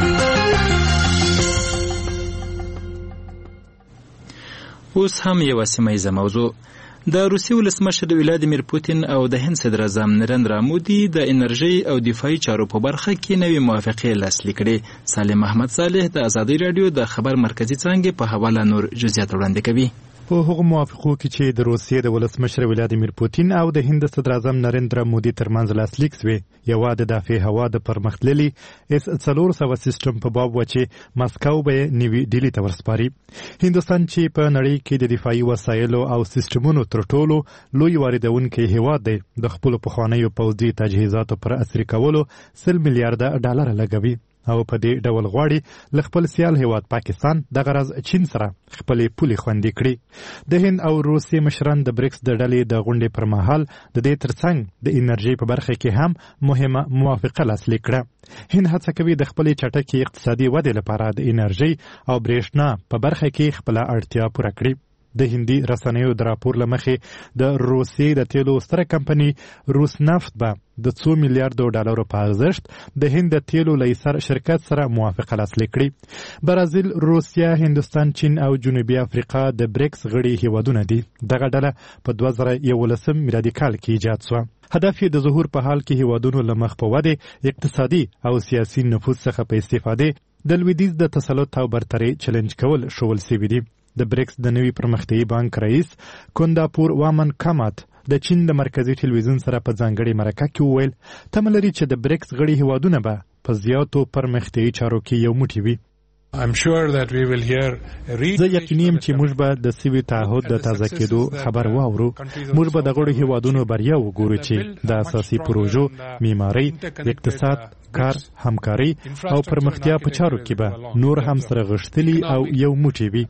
A: اوس هم یوه سیمه موضوع. د روسیې ولسمشر ولادیمیر پوتین او د هند صدر اعظم نریندرا مودي د انرژي او دفاعي چارو په برخه کې نوې موافقې لاسلیک کړې. سالم احمد صالح د ازادي راډیو د خبر مرکزی څانګې په حواله نور جزئیات وړاندې کوي.
V: په هغو موافقو کې چې د روسیې د ولسمشر ولادیمیر پوتین او د هند صدر اعظم نریندرا مودي ترمنځ لاسلیک شوې، یوه د دافع هوا د پرمختللي S-400 سیستم په باب و چې مسکو به نوي ډیلي ته ورسپاري. هندوستان چې په نړۍ کې د دفاعي وسایلو او سیستمونو تر ټولو لوی واردونکی هیواد دی، د خپلو پخوانیو پوځي تجهیزاتو پر عصري کولو 100 میلیارډ ډالر لګوي او په دې ډول غواړي له خپل سیال هیواد پاکستان د غرض چین سره خپلې پولې خوندي کړي. د هند او روسیې مشران د بریکس د ډلې د غونډې پر مهال د دې ترڅنګ د انرژي په برخه کې هم مهمه موافقه لاسلیک کړه. هند هڅه کوي د خپلې چټکې اقتصادي ودې لپاره د انرژي او برېښنا په برخه کې خپله اړتیا پوره کړي. د هندي رسنیو د راپور له مخې د روسیې د تیلو ستره کمپنۍ روس نفت به د 2 میلیارډ ډالرو په ارزښت د هند د تیلو لیسر شرکت سره موافقه لاسلیک کړي. برازیل، روسیه، هندوستان، چین او جنوبي افریقا د بریکس غړي هیوادونه دي. دغه ډله په 2011 میلادي کال کې ایجاد شوه. هدف یې د ظهور په حال کې هیوادونو له مخ په ودې، اقتصادي او سیاسي نفوذ څخه په استفادې د لویدیځ د تسلط او برتري چلنج کول شول سوي دي. د بریکس د نوي پرمختیایي بانک رئیس کونداپور وامن کامات د چین د مرکزی ټلویزیون سره په ځانګړي مرکه کې وویل تمه لري چې د بریکس غړي هیوادونه به په زیاتو پرمختیایي چارو کې یو موټی وي. زه یقیني یم چې موږ به د سوي تعهد د تازه کېدو خبر واورو. موږ به د غړو هیوادونو بریا وګورو چې د اساسي پروژو، معمارۍ، اقتصاد، کار، همکاري او پرمختیا په چارو کې به نور هم سره غښتلي او یو موټی وي.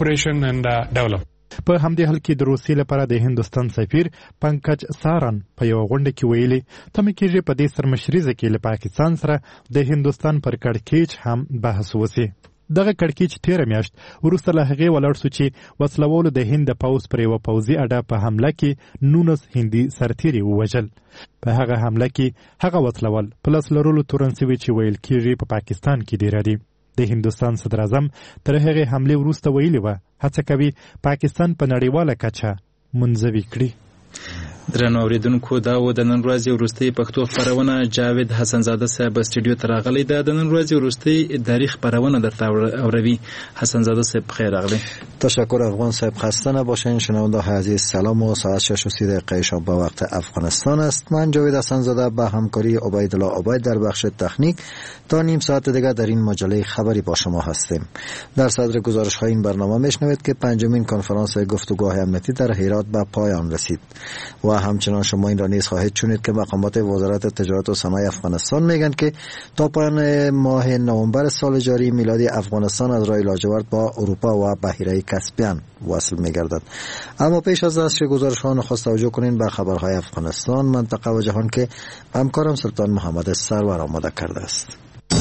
V: په همدې حال کې د روسیې لپاره د هندوستان سفیر پنکج سارن په یو غونډه کې ویلي تمه کېږي په دې سرمشریزه کې له پاکستان سره د هندوستان پر کړکېچ هم بحث وشي. دغه کړکېچ تیره میاشت وروسته له هغې ولاړ شو چې وسلوالو د هند د پوځ پر یوه پوځي اډه په حمله کې 19 هندي سرتیري ووژل. په هغه حمله کې هغه وسلوال په لاس لرلو تورن سوي چې ویل کېږي په پاکستان کې ډېره دي. د هندوستان صدر اعظم تر هغې حملې وروسته ویلي وه هڅه کوي پاکستان په نړیواله کچه منزوي کړي.
A: درنو اوریدونکو دا و د نن ورځې وروستۍ پښتو خپرونه. جاوید حسنزاده صاحب استودیو ته راغلی دا د نن ورځې وروستۍ اداري خپرونه درته اوروي. حسنزاده صاحب بخیر راغلی.
B: تشکر افغان صاحب. خسته نباشین شنونده های عزیز. سلام و ساعت 6:30 شب به وقت افغانستان است. من جاوید حسنزاده با همکاری عبیدالله عبید در بخش تکنیک تا نیم ساعت دیگر در این مجله خبری با شما هستیم. در صدر گزارش های این برنامه میشنوید که پنجمین کنفرانس گفتگوهای امنیتی در هرات به پایان رسید و همچنان شما این را نیز خواهید شنید که مقامات وزارت تجارت و صنایع افغانستان میگن که تا پایان ماه نوامبر سال جاری میلادی افغانستان از راه لاجورد با اروپا و بحیره کاسپیان وصل میگردد. اما پیش از نشر گزارش ها نخست توجه کنین به خبرهای افغانستان، منطقه و جهان که همکارم سلطان محمد سرور آماده کرده است.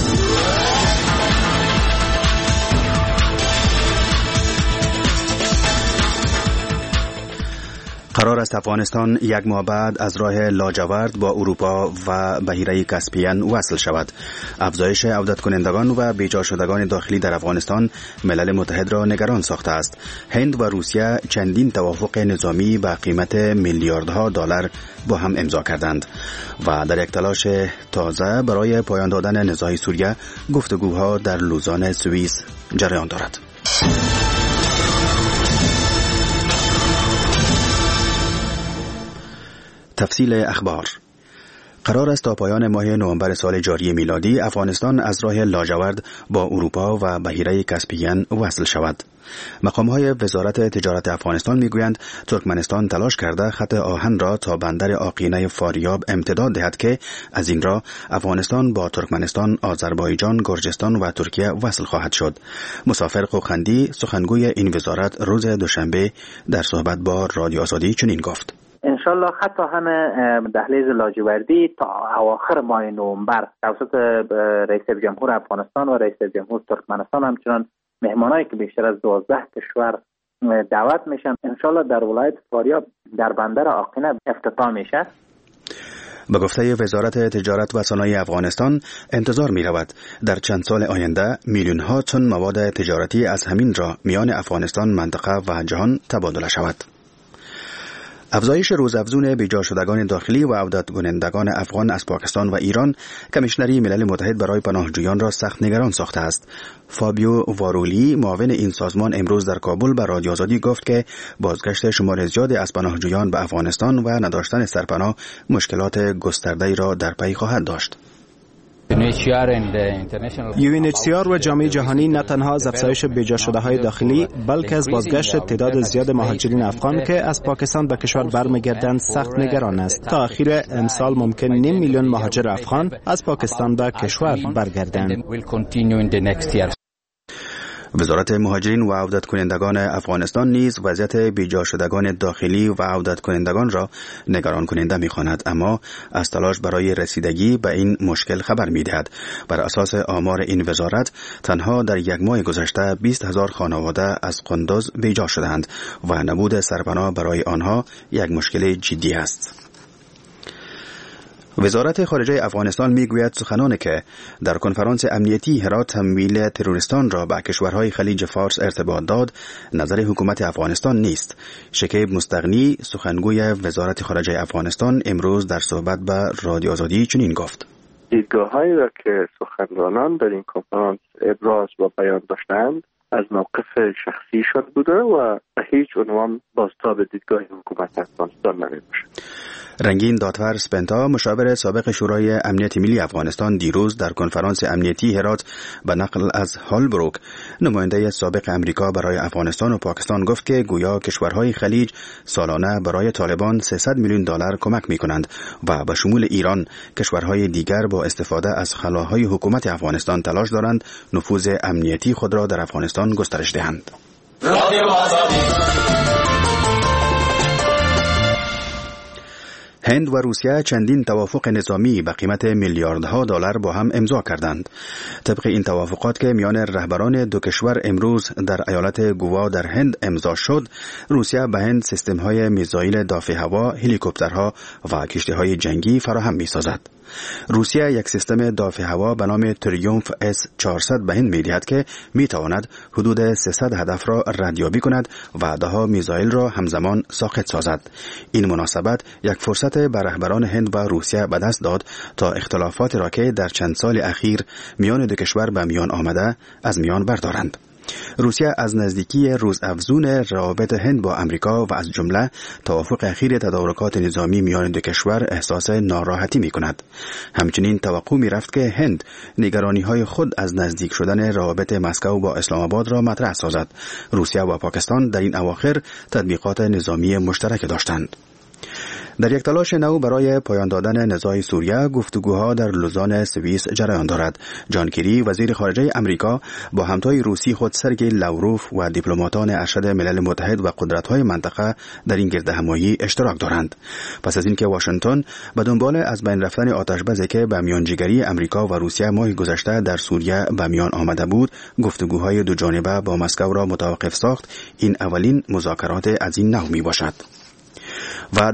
F: قرار است افغانستان یک ماه بعد از راه لاجورد با اروپا و بحیره کاسپیان وصل شود. افزایش عودت کنندگان و بیجا شدگان داخلی در افغانستان ملل متحد را نگران ساخته است. هند و روسیه چندین توافق نظامی به قیمت میلیاردها دلار با هم امضا کردند و در یک تلاش تازه برای پایان دادن نزاع سوریه گفتگوها در لوزان سوئیس جریان دارد. تفصیل اخبار. قرار است تا پایان ماه نوامبر سال جاری میلادی افغانستان از راه لاجورد با اروپا و بحیره کاسپیان وصل شود. مقام‌های وزارت تجارت افغانستان میگویند ترکمنستان تلاش کرده خط آهن را تا بندر آقینه فاریاب امتداد دهد که از این راه افغانستان با ترکمنستان، آذربایجان، گرجستان و ترکیه وصل خواهد شد. مسافر قوخندی سخنگوی این وزارت روز دوشنبه در صحبت با رادیو آزادی چنین گفت:
G: انشالله خط آهن دهلیز لاجوردی تا اواخر ماه نوامبر توسط رئیس جمهور افغانستان و رئیس جمهور ترکمنستان همچنان مهمانایی که بیشتر از 12 کشور دعوت میشن انشالله در ولایت فاریاب در بندر آقینه افتتاح میشه.
F: به گفته وزارت تجارت و صنایع افغانستان انتظار می رود در چند سال آینده میلیون ها تن مواد تجارتی از همین راه میان افغانستان، منطقه و جهان تبادله شود. افزایش روزافزون بیجا شدگان داخلی و عودت کنندگان افغان از پاکستان و ایران کمیشنری ملل متحد برای پناهجویان را سخت نگران ساخته است. فابیو وارولی معاون این سازمان امروز در کابل به رادیو آزادی گفت که بازگشت شمار زیادی از پناهجویان به افغانستان و نداشتن سرپناه مشکلات گسترده‌ای را در پی خواهد داشت.
R: UNHCR و جامعه جهانی نه تنها از افزایش بیجا شده های داخلی بلکه از بازگشت تعداد زیاد مهاجرین افغان که از پاکستان به کشور برمیگردند سخت نگران است. تا آخر امسال ممکن 9 میلیون مهاجر افغان از پاکستان به کشور برگردند.
F: وزارت مهاجرین و عودت کنندگان افغانستان نیز وضعیت بیجا شدگان داخلی و عودت کنندگان را نگران کننده می‌خواند، اما از تلاش برای رسیدگی به این مشکل خبر می‌دهد. بر اساس آمار این وزارت تنها در یک ماه گذشته 20,000 خانواده از قندوز بیجا شدند و نبود سرپناه برای آنها یک مشکل جدی است. وزارت خارجه افغانستان میگوید سخنانی که در کنفرانس امنیتی هرات تمویل تروریستان را به کشورهای خلیج فارس ارتباط داد نظر حکومت افغانستان نیست. شکیب مستغنی سخنگوی وزارت خارجه افغانستان امروز در صحبت به رادیو آزادی چنین گفت:
W: دیدگاه‌هایی را که سخنرانان در این کنفرانس ابراز و بیان داشتند
I: از موقف شخصی شد بوده و به هیچ عنوان بازتاب دیدگاه حکومت افغانستان نمیباشه.
F: رنگین دادور سپنتا مشاور سابق شورای امنیت ملی افغانستان دیروز در کنفرانس امنیتی هرات به نقل از هالبروک نماینده سابق امریکا برای افغانستان و پاکستان گفت که گویا کشورهای خلیج سالانه برای طالبان $300 میلیون کمک می‌کنند و به شمول ایران کشورهای دیگر با استفاده از خلاهای حکومت افغانستان تلاش دارند نفوذ امنیتی خود را در افغانستان گسترش دهند. هند و روسیه چندین توافق نظامی به قیمت میلیاردها دلار با هم امضا کردند. طبق این توافقات که میان رهبران دو کشور امروز در ایالت گوا در هند امضا شد، روسیه به هند سیستم‌های میزایل دافع هوا، هلیکوپترها و کشتی‌های جنگی فراهم می‌سازد. روسیه یک سیستم دافع هوا به نام تریومف S-400 به هند می‌دهد که می‌تواند حدود 300 هدف را ردیابی کند و ده‌ها میزایل را همزمان ساقط سازد. این مناسبت یک فرصت به رهبران هند و روسیه به دست داد تا اختلافات را که در چند سال اخیر میان دو کشور به میان آمده از میان بردارند. روسیه از نزدیکی روزافزون روابط هند با امریکا و از جمله توافق اخیر تدارکات نظامی میان دو کشور احساس ناراحتی می کند. همچنین توقع می رفت که هند نگرانی های خود از نزدیک شدن روابط مسکو با اسلام آباد را مطرح سازد. روسیه و پاکستان در این اواخر تطبیقات نظامی مشترک داشتند. در یک تلاش نو برای پایان دادن نزاع سوریه گفتگوها در لوزان سوئیس جریان دارد. جان کری وزیر خارجه امریکا با همتای روسی خود سرگئی لاوروف و دیپلماتان ارشد ملل متحد و قدرت‌های منطقه در این گردهمایی اشتراک دارند. پس از اینکه واشنگتن به دنبال از بین رفتن آتش‌بسی که به میانجیگری امریکا و روسیه ماه گذشته در سوریه به میان آمده بود، گفتگوهای دو جانبه با مسکو را متوقف ساخت، این اولین مذاکرات از این نوع میباشد. و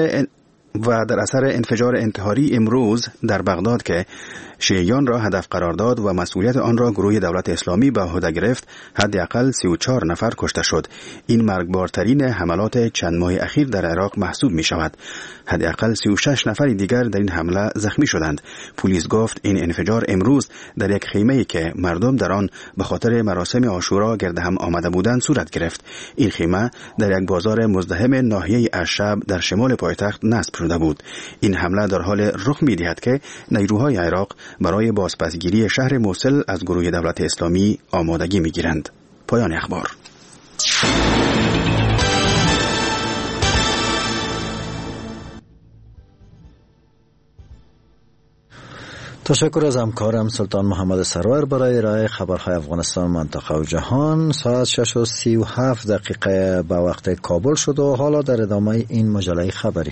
F: در اثر انفجار انتحاری امروز در بغداد که شیعیان را هدف قرار داد و مسئولیت آن را گروه دولت اسلامی به عهده گرفت، حداقل 34 نفر کشته شد. این مرگبارترین حملات چند ماه اخیر در عراق محسوب می شود. حداقل 36 نفر دیگر در این حمله زخمی شدند. پلیس گفت این انفجار امروز در یک خیمه‌ای که مردم در آن به خاطر مراسم عاشورا گرد هم آمده بودند صورت گرفت. این خیمه در یک بازار مزدحم ناحیه الشعب در شمال پایتخت نصب شده بود. این حمله در حال رخ می‌دهد که نیروهای عراق برای بازپسگیری شهر موصل از گروه دولت اسلامی آمادگی می‌گیرند. پایان اخبار.
B: تشکر از همکارم سلطان محمد سرور برای ارائه خبرهای افغانستان، منطقه و جهان. ساعت 6:37 به وقت کابل شد و حالا در ادامه این مجله خبری.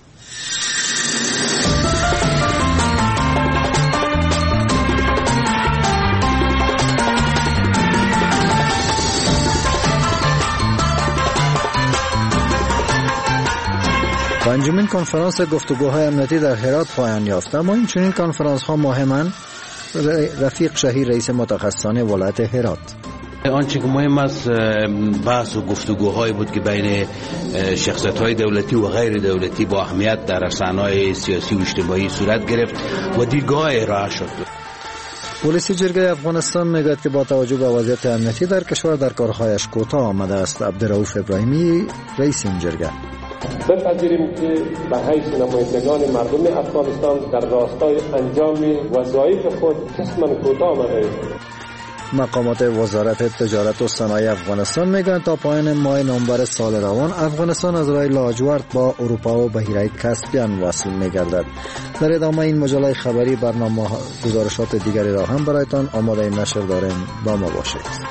B: پنجمین کنفرانس گفتگوهای امنیتی در هرات پایان یافت، اما این چنین کنفرانس ها مهمند. رفیق شهیر رئیس متخصصان ولایت هرات:
K: آنچه که مهم است بحث و گفتگوهایی بود که بین شخصیت‌های دولتی و غیر دولتی با اهمیت در رسانه‌های سیاسی و اجتماعی صورت گرفت و دیدگاه ارائه شد.
B: پلیس جرگه افغانستان میگوید که با توجه به وضعیت امنیتی در کشور در کارهایش کوتاه آمده است. عبدالرؤوف ابراهیمی رئیس این جرگه:
E: بپذیریم که به حیث نمایندگان مردم افغانستان در راستای انجام وظایف خود قسماً کوتاه آمده.
B: مقامات وزارت تجارت و صنایع افغانستان میگویند تا پایان ماه نوامبر سال روان افغانستان از راه لاجورد با اروپا و بحیره کاسپیان وصل میگردد. در ادامه این مجله خبری برنامه گزارشات دیگری را هم برایتان آماده نشر داریم. با ما باشید.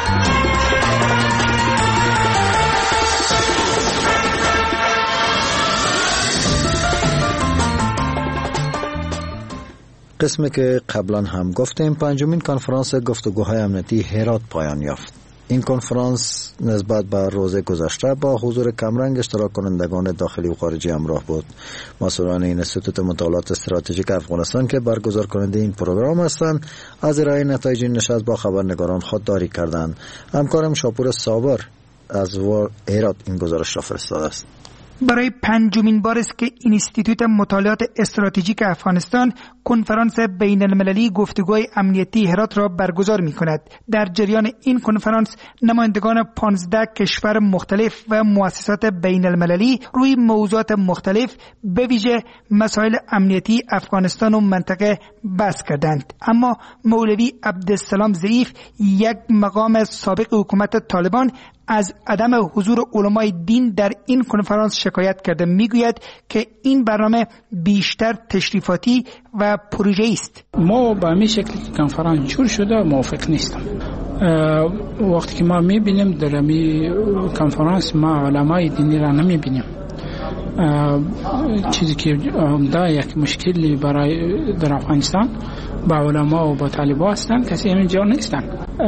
B: قسمی که قبلا هم گفتیم، پنجمین کنفرانس گفتگوهای امنیتی هرات پایان یافت. این کنفرانس نسبت به روز گذشته با حضور کمرنگ اشتراک کنندگان داخلی و خارجی همراه بود. مسئولان انستیتوت مطالعات استراتژیک افغانستان که برگزار کننده این پروگرام هستند از ارائه نتایج این نشست با خبرنگاران خودداری کردند. همکارم شاپور صابر از هرات این گزارش را فرستاده است.
W: برای پنجمین بار است که اینستیتوت مطالعات استراتژیک افغانستان
L: کنفرانس بین المللی گفتگوی امنیتی هرات را برگزار می کند. در جریان این کنفرانس نمایندگان 15 کشور مختلف و مؤسسات بین المللی روی موضوعات مختلف به ویژه مسائل امنیتی افغانستان و منطقه بحث کردند. اما مولوی عبدالسلام ضعیف، یک مقام سابق حکومت طالبان، از عدم حضور علمای دین در این کنفرانس شکایت کرده. میگوید که این برنامه بیشتر تشریفاتی و پروژه‌ای است.
N: ما به همین شکلی که کنفرانس جور شده موافق نیستم. وقتی که ما میبینیم در همین کنفرانس ما علمای دینی را نمیبینیم. چیزی که عمده یک مشکلی برای در افغانستان با علما و با طالبان هستند، کسی اینجا نیستند.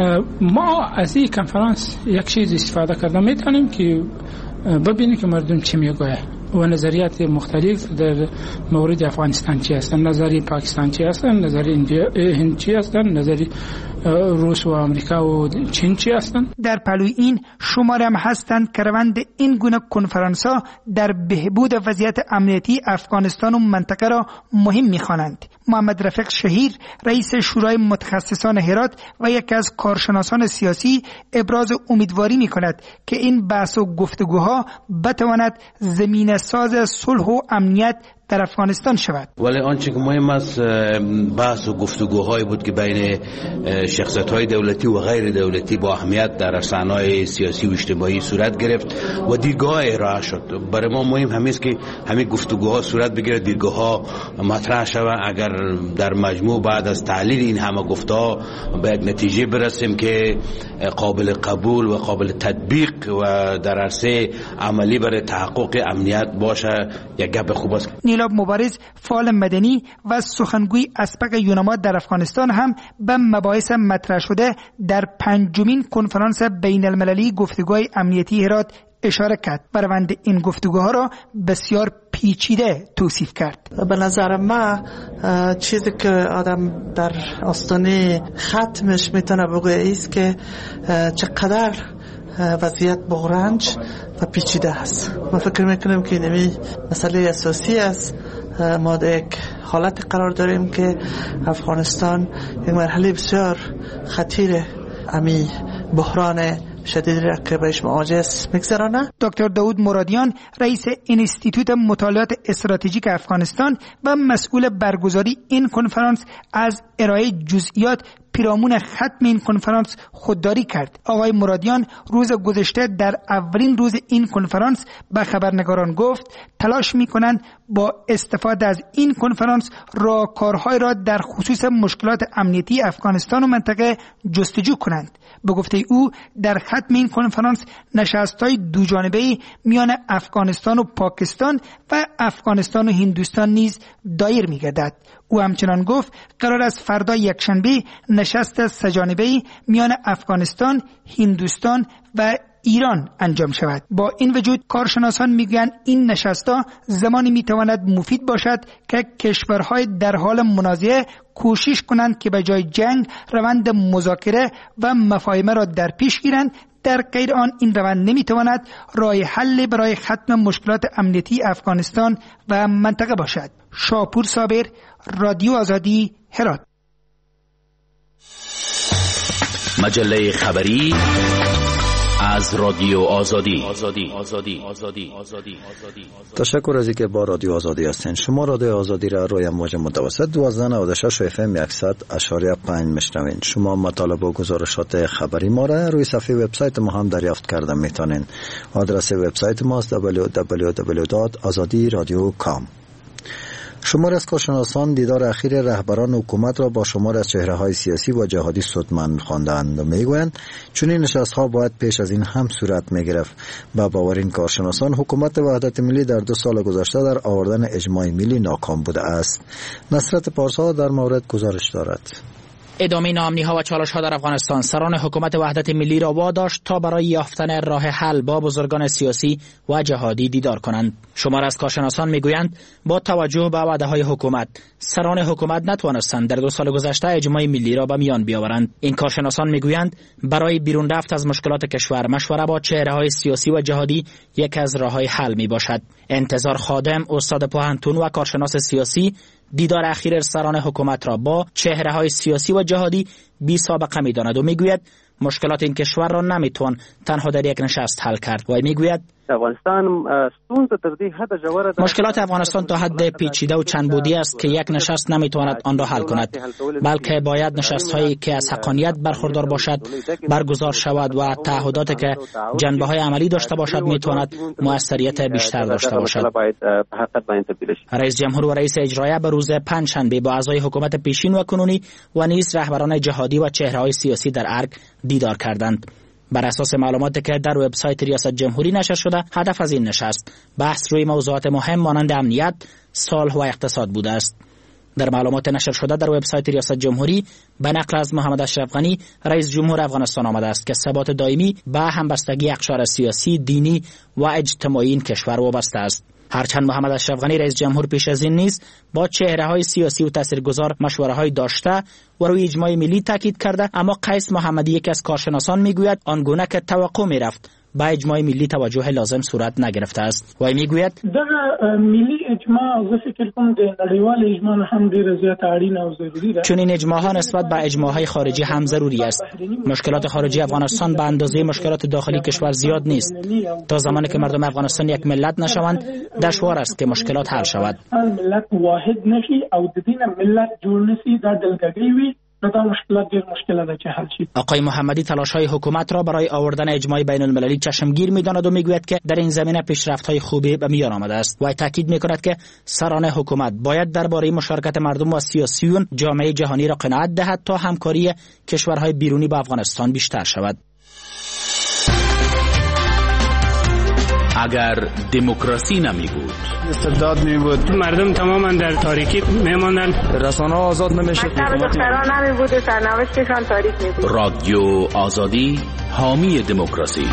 N: ما از این کنفرانس یک چیز استفاده کرده میتونیم که ببینیم که مردم چی میگوید و نظریات مختلف در مورد افغانستان چی هستند، نظری پاکستان چی هستند، نظری هند چی هستند، نظری روس و آمریکا و چین چی هستند.
L: در پلوی این شماره هم هستند که روند این گونه کنفرانس ها در بهبود وضعیت امنیتی افغانستان و منطقه را مهم می‌خوانند. محمد رفیق شهیر، رئیس شورای متخصصان هرات و یکی از کارشناسان سیاسی، ابراز امیدواری می‌کند که این بحث و گفتگوها بتواند زمینه ساز صلح و امنیت در افغانستان شود.
K: ولی آنچه که مهم است بحث و گفتگوهایی بود که بین شخصیت‌های دولتی و غیر دولتی با اهمیت در رسانه‌های سیاسی و اجتماعی صورت گرفت و دیدگاه ارائه شد. برای ما مهم همیست که همین گفتگوها صورت بگیرد، دیدگاه‌ها مطرح شود. اگر در مجموع بعد از تحلیل این همه گفته‌ها به یک نتیجه برسیم که قابل قبول و قابل تطبیق و در عرصه عملی برای تحقق امنیت باشه، یک گپ خوب است.
L: نیلاب مبارز، فعال مدنی و سخنگوی اسبق یونما در افغانستان، هم به مباحث مطرح شده در 5مین کنفرانس بین المللی گفتگوهای امنیتی هرات اشاره کرد و روند این گفتگوها را بسیار پیچیده توصیف کرد.
W: به نظر من چیزی که آدم در آستانه ختمش میتونه بگه ایست که چقدر وضعیت بغرنج و پیچیده است. ما فکر میکنیم که این مسئله اساسی است. ما در یک حالت قرار داریم که افغانستان یک مرحله بسیار خطیره، امی بحران شدیدی را که بهش مواجه است میگذرانه.
L: دکتر داود مرادیان، رئیس انستیتوت مطالعات استراتژیک افغانستان و مسئول برگزاری این کنفرانس، از ارائه جزئیات پیرامون ختم این کنفرانس خودداری کرد. آقای مرادیان روز گذشته در اولین روز این کنفرانس به خبرنگاران گفت تلاش می‌کنند با استفاده از این کنفرانس راهکارهای را در خصوص مشکلات امنیتی افغانستان و منطقه جستجو کنند. به گفته او در ختم این کنفرانس نشست‌های دوجانبه‌ای میان افغانستان و پاکستان و افغانستان و هندوستان نیز دایر می‌گردد. او همچنان گفت قرار است فردا یکشنبه نشست سه‌جانبه‌ای میان افغانستان، هندوستان و ایران انجام شود. با این وجود کارشناسان میگویند این نشست‌ها زمانی میتواند مفید باشد که کشورهای در حال منازعه کوشش کنند که به جای جنگ روند مذاکره و مفاهمه را در پیش گیرند. در غیر آن این روند نمیتواند راه حل برای ختم مشکلات امنیتی افغانستان و منطقه باشد. شاپور صابر، رادیو آزادی، هرات.
X: مجله خبری از رادیو آزادی.
B: تشکر از اینکه با رادیو آزادی هستین. شما رادیو آزادی را روی موج متوسط 1296 FM 100.5 میشنوین. شما مطالب و گزارشات خبری ما را روی صفحه وبسایت ما هم دریافت کرده میتونین. آدرس وبسایت ما است www.azadiradio.com. شمار از کارشناسان دیدار اخیر رهبران حکومت را با شمار از چهره‌های سیاسی و جهادی سودمند می‌خواندند و می‌گویند چنین نشست‌ها باید پیش از این هم صورت می‌گرفت. با باور این کارشناسان حکومت وحدت ملی در 2 سال گذشته در آوردن اجماع ملی ناکام بوده است. نصرت پارسا در مورد گزارش دارد.
Y: ادامه ناامنی‌ها و چالش‌ها در افغانستان سران حکومت وحدت ملی را واداشت تا برای یافتن راه حل با بزرگان سیاسی و جهادی دیدار کنند. شمار از کارشناسان می‌گویند با توجه به وعده‌های حکومت سران حکومت نتوانستند در 2 سال گذشته اجماع ملی را به میان بیاورند. این کارشناسان می‌گویند برای بیرون رفت از مشکلات کشور مشوره با چهره‌های سیاسی و جهادی یک از راه‌های حل می‌باشد. انتظار خادم، استاد پوهنتون و کارشناس سیاسی دیدار اخیر سران حکومت را با چهره‌های سیاسی و جهادی بی سابقه می‌داند و می‌گوید مشکلات این کشور را نمیتوان تنها در یک نشست حل کرد. و میگوید مشکلات افغانستان تا حد پیچیده و چند بعدی است که یک نشست نمیتواند آن را حل کند، بلکه باید نشست‌هایی که از حقانیت برخوردار باشد برگزار شود و تعهداتی که جنبه‌های عملی داشته باشد میتواند موثریت بیشتر داشته باشد. رئیس جمهور و رئیس اجرایی به روز پنجشنبه با اعضای حکومت پیشین و کنونی و نیز رهبران جهادی و چهره‌های سیاسی در ارگ دیدار کردند. بر اساس معلوماتی که در وبسایت ریاست جمهوری نشر شده، هدف از این نشست بحث روی موضوعات مهم مانند امنیت، صلح و اقتصاد بوده است. در معلومات نشر شده در وبسایت ریاست جمهوری به نقل از محمد اشرف غنی رئیس جمهور افغانستان آمده است که ثبات دائمی به همبستگی اقشار سیاسی، دینی و اجتماعی این کشور وابسته است. هرچند محمد اشرف غنی رئیس جمهور پیش از این نیز با چهره‌های سیاسی و تاثیرگذار مشوره‌های داشته و روی اجماع ملی تاکید کرده، اما قیس محمدی یکی از کارشناسان میگوید آنگونه که توقع میرفت با اجماع ملی توجه لازم صورت نگرفته است. و میگوید
N: دغه ملی اجماع زه فکر کوم د نړیوال اجماع هم ډیر زیات اړین او ضروری ده.
Y: چون این اجماع‌ها نسبت به اجماع‌های خارجی هم ضروری است. مشکلات خارجی افغانستان به اندازه مشکلات داخلی کشور زیاد نیست. تا زمانی که مردم افغانستان یک ملت نشوند، دشوار است که مشکلات حل شود.
N: ملت واحد نشي او د دین ملت جوړ نشي دا دلګګي وي.
Y: آقای محمدی تلاش‌های حکومت را برای آوردن اجماع بین المللی چشمگیر می‌داند و می‌گوید که در این زمینه پیشرفت‌های خوبی به میان آمده است. و تاکید می‌کند که سران حکومت باید درباره مشارکت مردم و سیاسیون جامعه جهانی را قناعت دهد تا همکاری کشورهای بیرونی با افغانستان بیشتر شود.
X: اگر دموکراسی نمی‌بود،
J: استبداد می‌بود، مردم تماما در تاریکی می‌ماندند،
M: رسانه‌ها آزاد نمی‌شد،
P: دختران نمی‌بود و سرنوشتشان تاریک می‌بود.
X: رادیو آزادی حامی دموکراسی.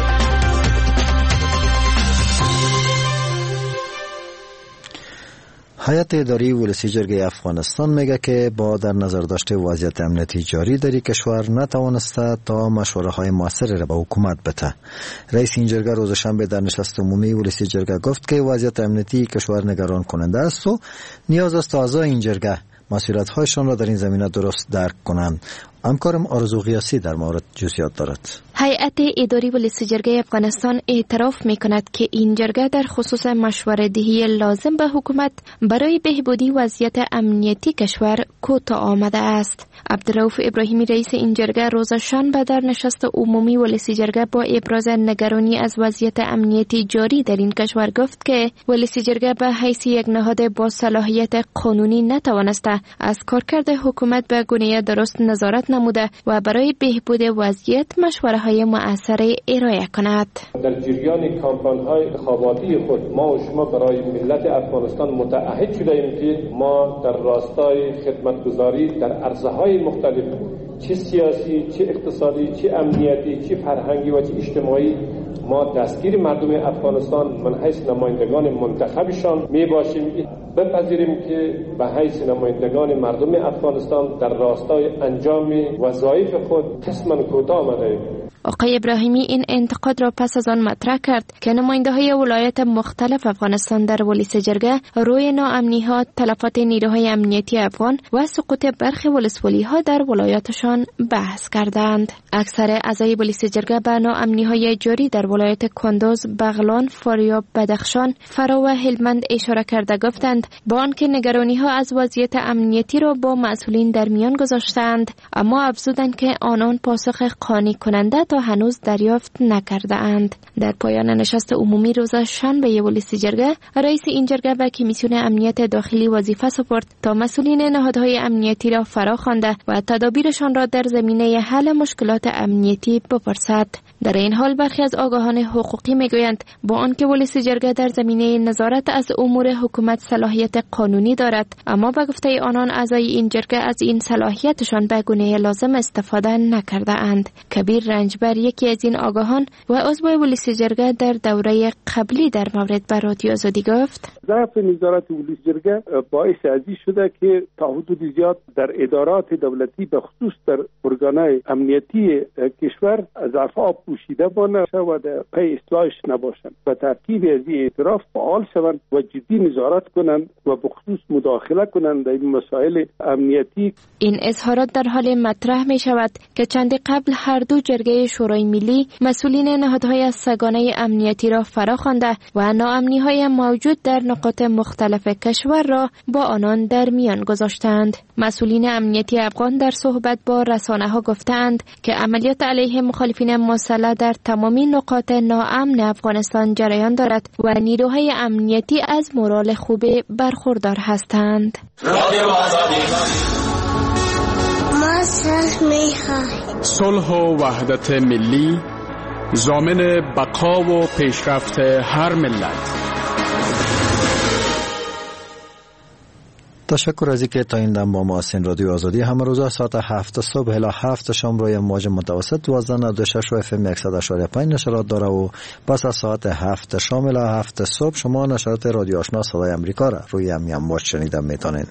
B: هیئت اداری ولسی جرگه افغانستان میگه که با در نظر داشته وضعیت امنیتی جاری در کشور نتوانسته تا مشوره های موثری را به حکومت بده. رئیس این جرگه روز شنبه در نشست عمومی ولسی جرگه گفت که وضعیت امنیتی کشور نگران کننده است و نیاز است اعضای این جرگه مسئولیت هایشان را در این زمینه درست درک کنند. همکارم آرزو غیاسی در مورد جزئیات دارد.
Q: هیئت اداری ولسی جرگه افغانستان اعتراف می‌کند که این جرگه در خصوص مشورت دهی لازم به حکومت برای بهبودی وضعیت امنیتی کشور کوتاه آمده است. عبدالرؤوف ابراهیمی رئیس این جرگه روز شنبه در نشست عمومی ولسی جرگه با ابراز نگرانی از وضعیت امنیتی جاری در این کشور گفت که ولسی جرگه به حیث یک نهاد با صلاحیت قانونی نتوانسته از کارکرد حکومت به گونه درست نظارت نموده و برای بهبود وضعیت مشوره‌های مؤثر ارائه کند.
E: در جریان کامپان‌های انتخاباتی خود ما و شما برای ملت افغانستان متعهد شدیم که ما در راستای خدمتگزاری در عرصه‌های مختلف، چه سیاسی، چه اقتصادی، چه امنیتی، چه فرهنگی و چه اجتماعی، ما دستگیر مردم افغانستان من حیث نمایندگان منتخبشان می باشیم. بپذیریم که به حیث نمایندگان مردم افغانستان در راستای انجام وظایف خود قسماً کوتاه آمده.
Q: آقای ابراهیمی این انتقاد را پس از آن مطرح کرد که نماینده‌های ولایات مختلف افغانستان در ولسی جرگه روی ناامنی‌ها، تلفات نیروهای امنیتی افغان و سقوط برخی ولسوالی‌ها در ولایاتشان بحث کردند. اکثر اعضای ولسی جرگه به ناامنی‌های جاری در ولایت کندوز، بغلان، فاریاب، بدخشان، فرا و هلمند اشاره کرده گفتند با آنکه نگرانی‌ها از وضعیت امنیتی را با مسئولین در میان گذاشتند، اما افزودند که آنان پاسخ قانع کننده تا هنوز دریافت نکرده اند. در پایان نشست عمومی روز شنبه ولسی جرگه رئیس این جرگه به کمیسیون امنیت داخلی وظیفه سپرد تا مسئولین نهادهای امنیتی را فرا خوانده و تدابیرشان را در زمینه حل مشکلات امنیتی بپرسد. در این حال برخی از آگاهان حقوقی میگویند با آنکه ولسی جرگه در زمینه نظارت از امور حکومت صلاحیت قانونی دارد، اما به گفته آنان اعضای این جرگه از این صلاحیتشان به گونه لازم استفاده نکرده اند. کبیر رنجبر یکی از این آگاهان و عضو ولسی جرگه در دوره قبلی در مورد به رادیو آزادی گفت
S: ضعف نظارت ولسی جرگه باعث ازی شده که تا حدود زیاد در ادارات دولتی به خصوص در ارگانهای امنیتی کشور ضعف پوشیده بانه و در پی اصلاحش نباشند و ترکیب از این اعتراف فعال شوند و جدی نظارت کنند و بخصوص مداخله کنند در این مسائل امنیتی.
Q: این اظهارات در حال مطرح می شود که چند قبل هر دو جرگه شورای ملی مسئولین نهادهای سگانه امنیتی را فرا خوانده و ناامنی‌های موجود در نقاط مختلف کشور را با آنان در میان گذاشتند. مسئولین امنیتی افغان در صحبت با رسانه‌ها گفتند که عملیات علیه مخالفین مسلح در تمامی نقاط ناامن افغانستان جریان دارد و نیروهای امنیتی از مورال خوب برخوردار هستند.
C: ما صلح و وحدت ملی ضامن بقا و پیشرفت هر ملت.
B: تشکر از اینکه تا این دم با ما هستین. رادیو آزادی همه روزا ساعت 7 صبح الی 7 شام روی موج متوسط 1296 و اف ام 100.5 نشرات داره و پس از ساعت 7 شام الی 7 صبح شما نشرات رادیو آشنا صدای آمریکا را روی همین موج شنیدن میتونید.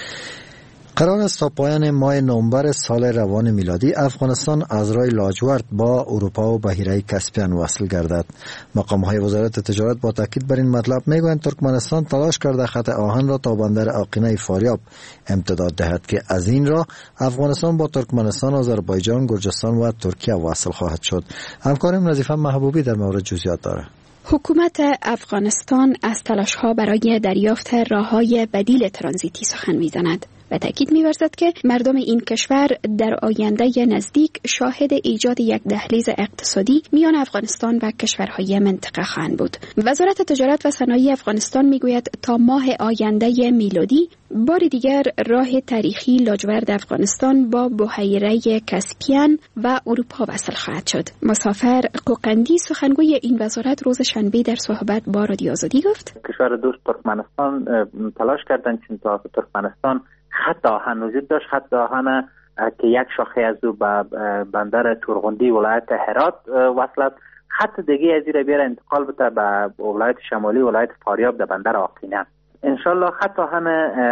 B: قرار است تا پایان ماه نوامبر سال روان میلادی افغانستان از راه لاجورد با اروپا و بحیره کاسپیان وصل گردد. مقام‌های وزارت تجارت با تاکید بر این مطلب میگویند ترکمنستان تلاش کرده خط آهن را تا بندر آقینه فاریاب امتداد دهد که از این راه افغانستان با ترکمنستان، آذربایجان، گرجستان و ترکیه وصل خواهد شد. همکارم نظیفه محبوبی در مورد جزئیات دارد.
H: حکومت افغانستان از تلاش‌ها برای دریافت راه‌های بدیل ترانزیتی سخن می‌زند و تاکید می‌ورزد که مردم این کشور در آینده نزدیک شاهد ایجاد یک دهلیز اقتصادی میان افغانستان و کشورهای منطقه خواهند بود. وزارت تجارت و صنایع افغانستان میگوید تا ماه آینده میلادی بار دیگر راه تاریخی لاجورد افغانستان با بحیره کاسپیان و اروپا وصل خواهد شد. مسافر قوقندی سخنگوی این وزارت روز شنبه در صحبت با رادیو آزادی گفت
G: کشور دوست ترکمنستان تلاش کردند چون تا ترکمنستان خط آهن وجود داشت، خط آهن که یک شاخه از او به بندر تورغندی ولایت هرات وصلت، خط دیگه از این بیاره انتقال بده به ولایت شمالی ولایت فاریاب در بندر آقینه. انشالله خط آهن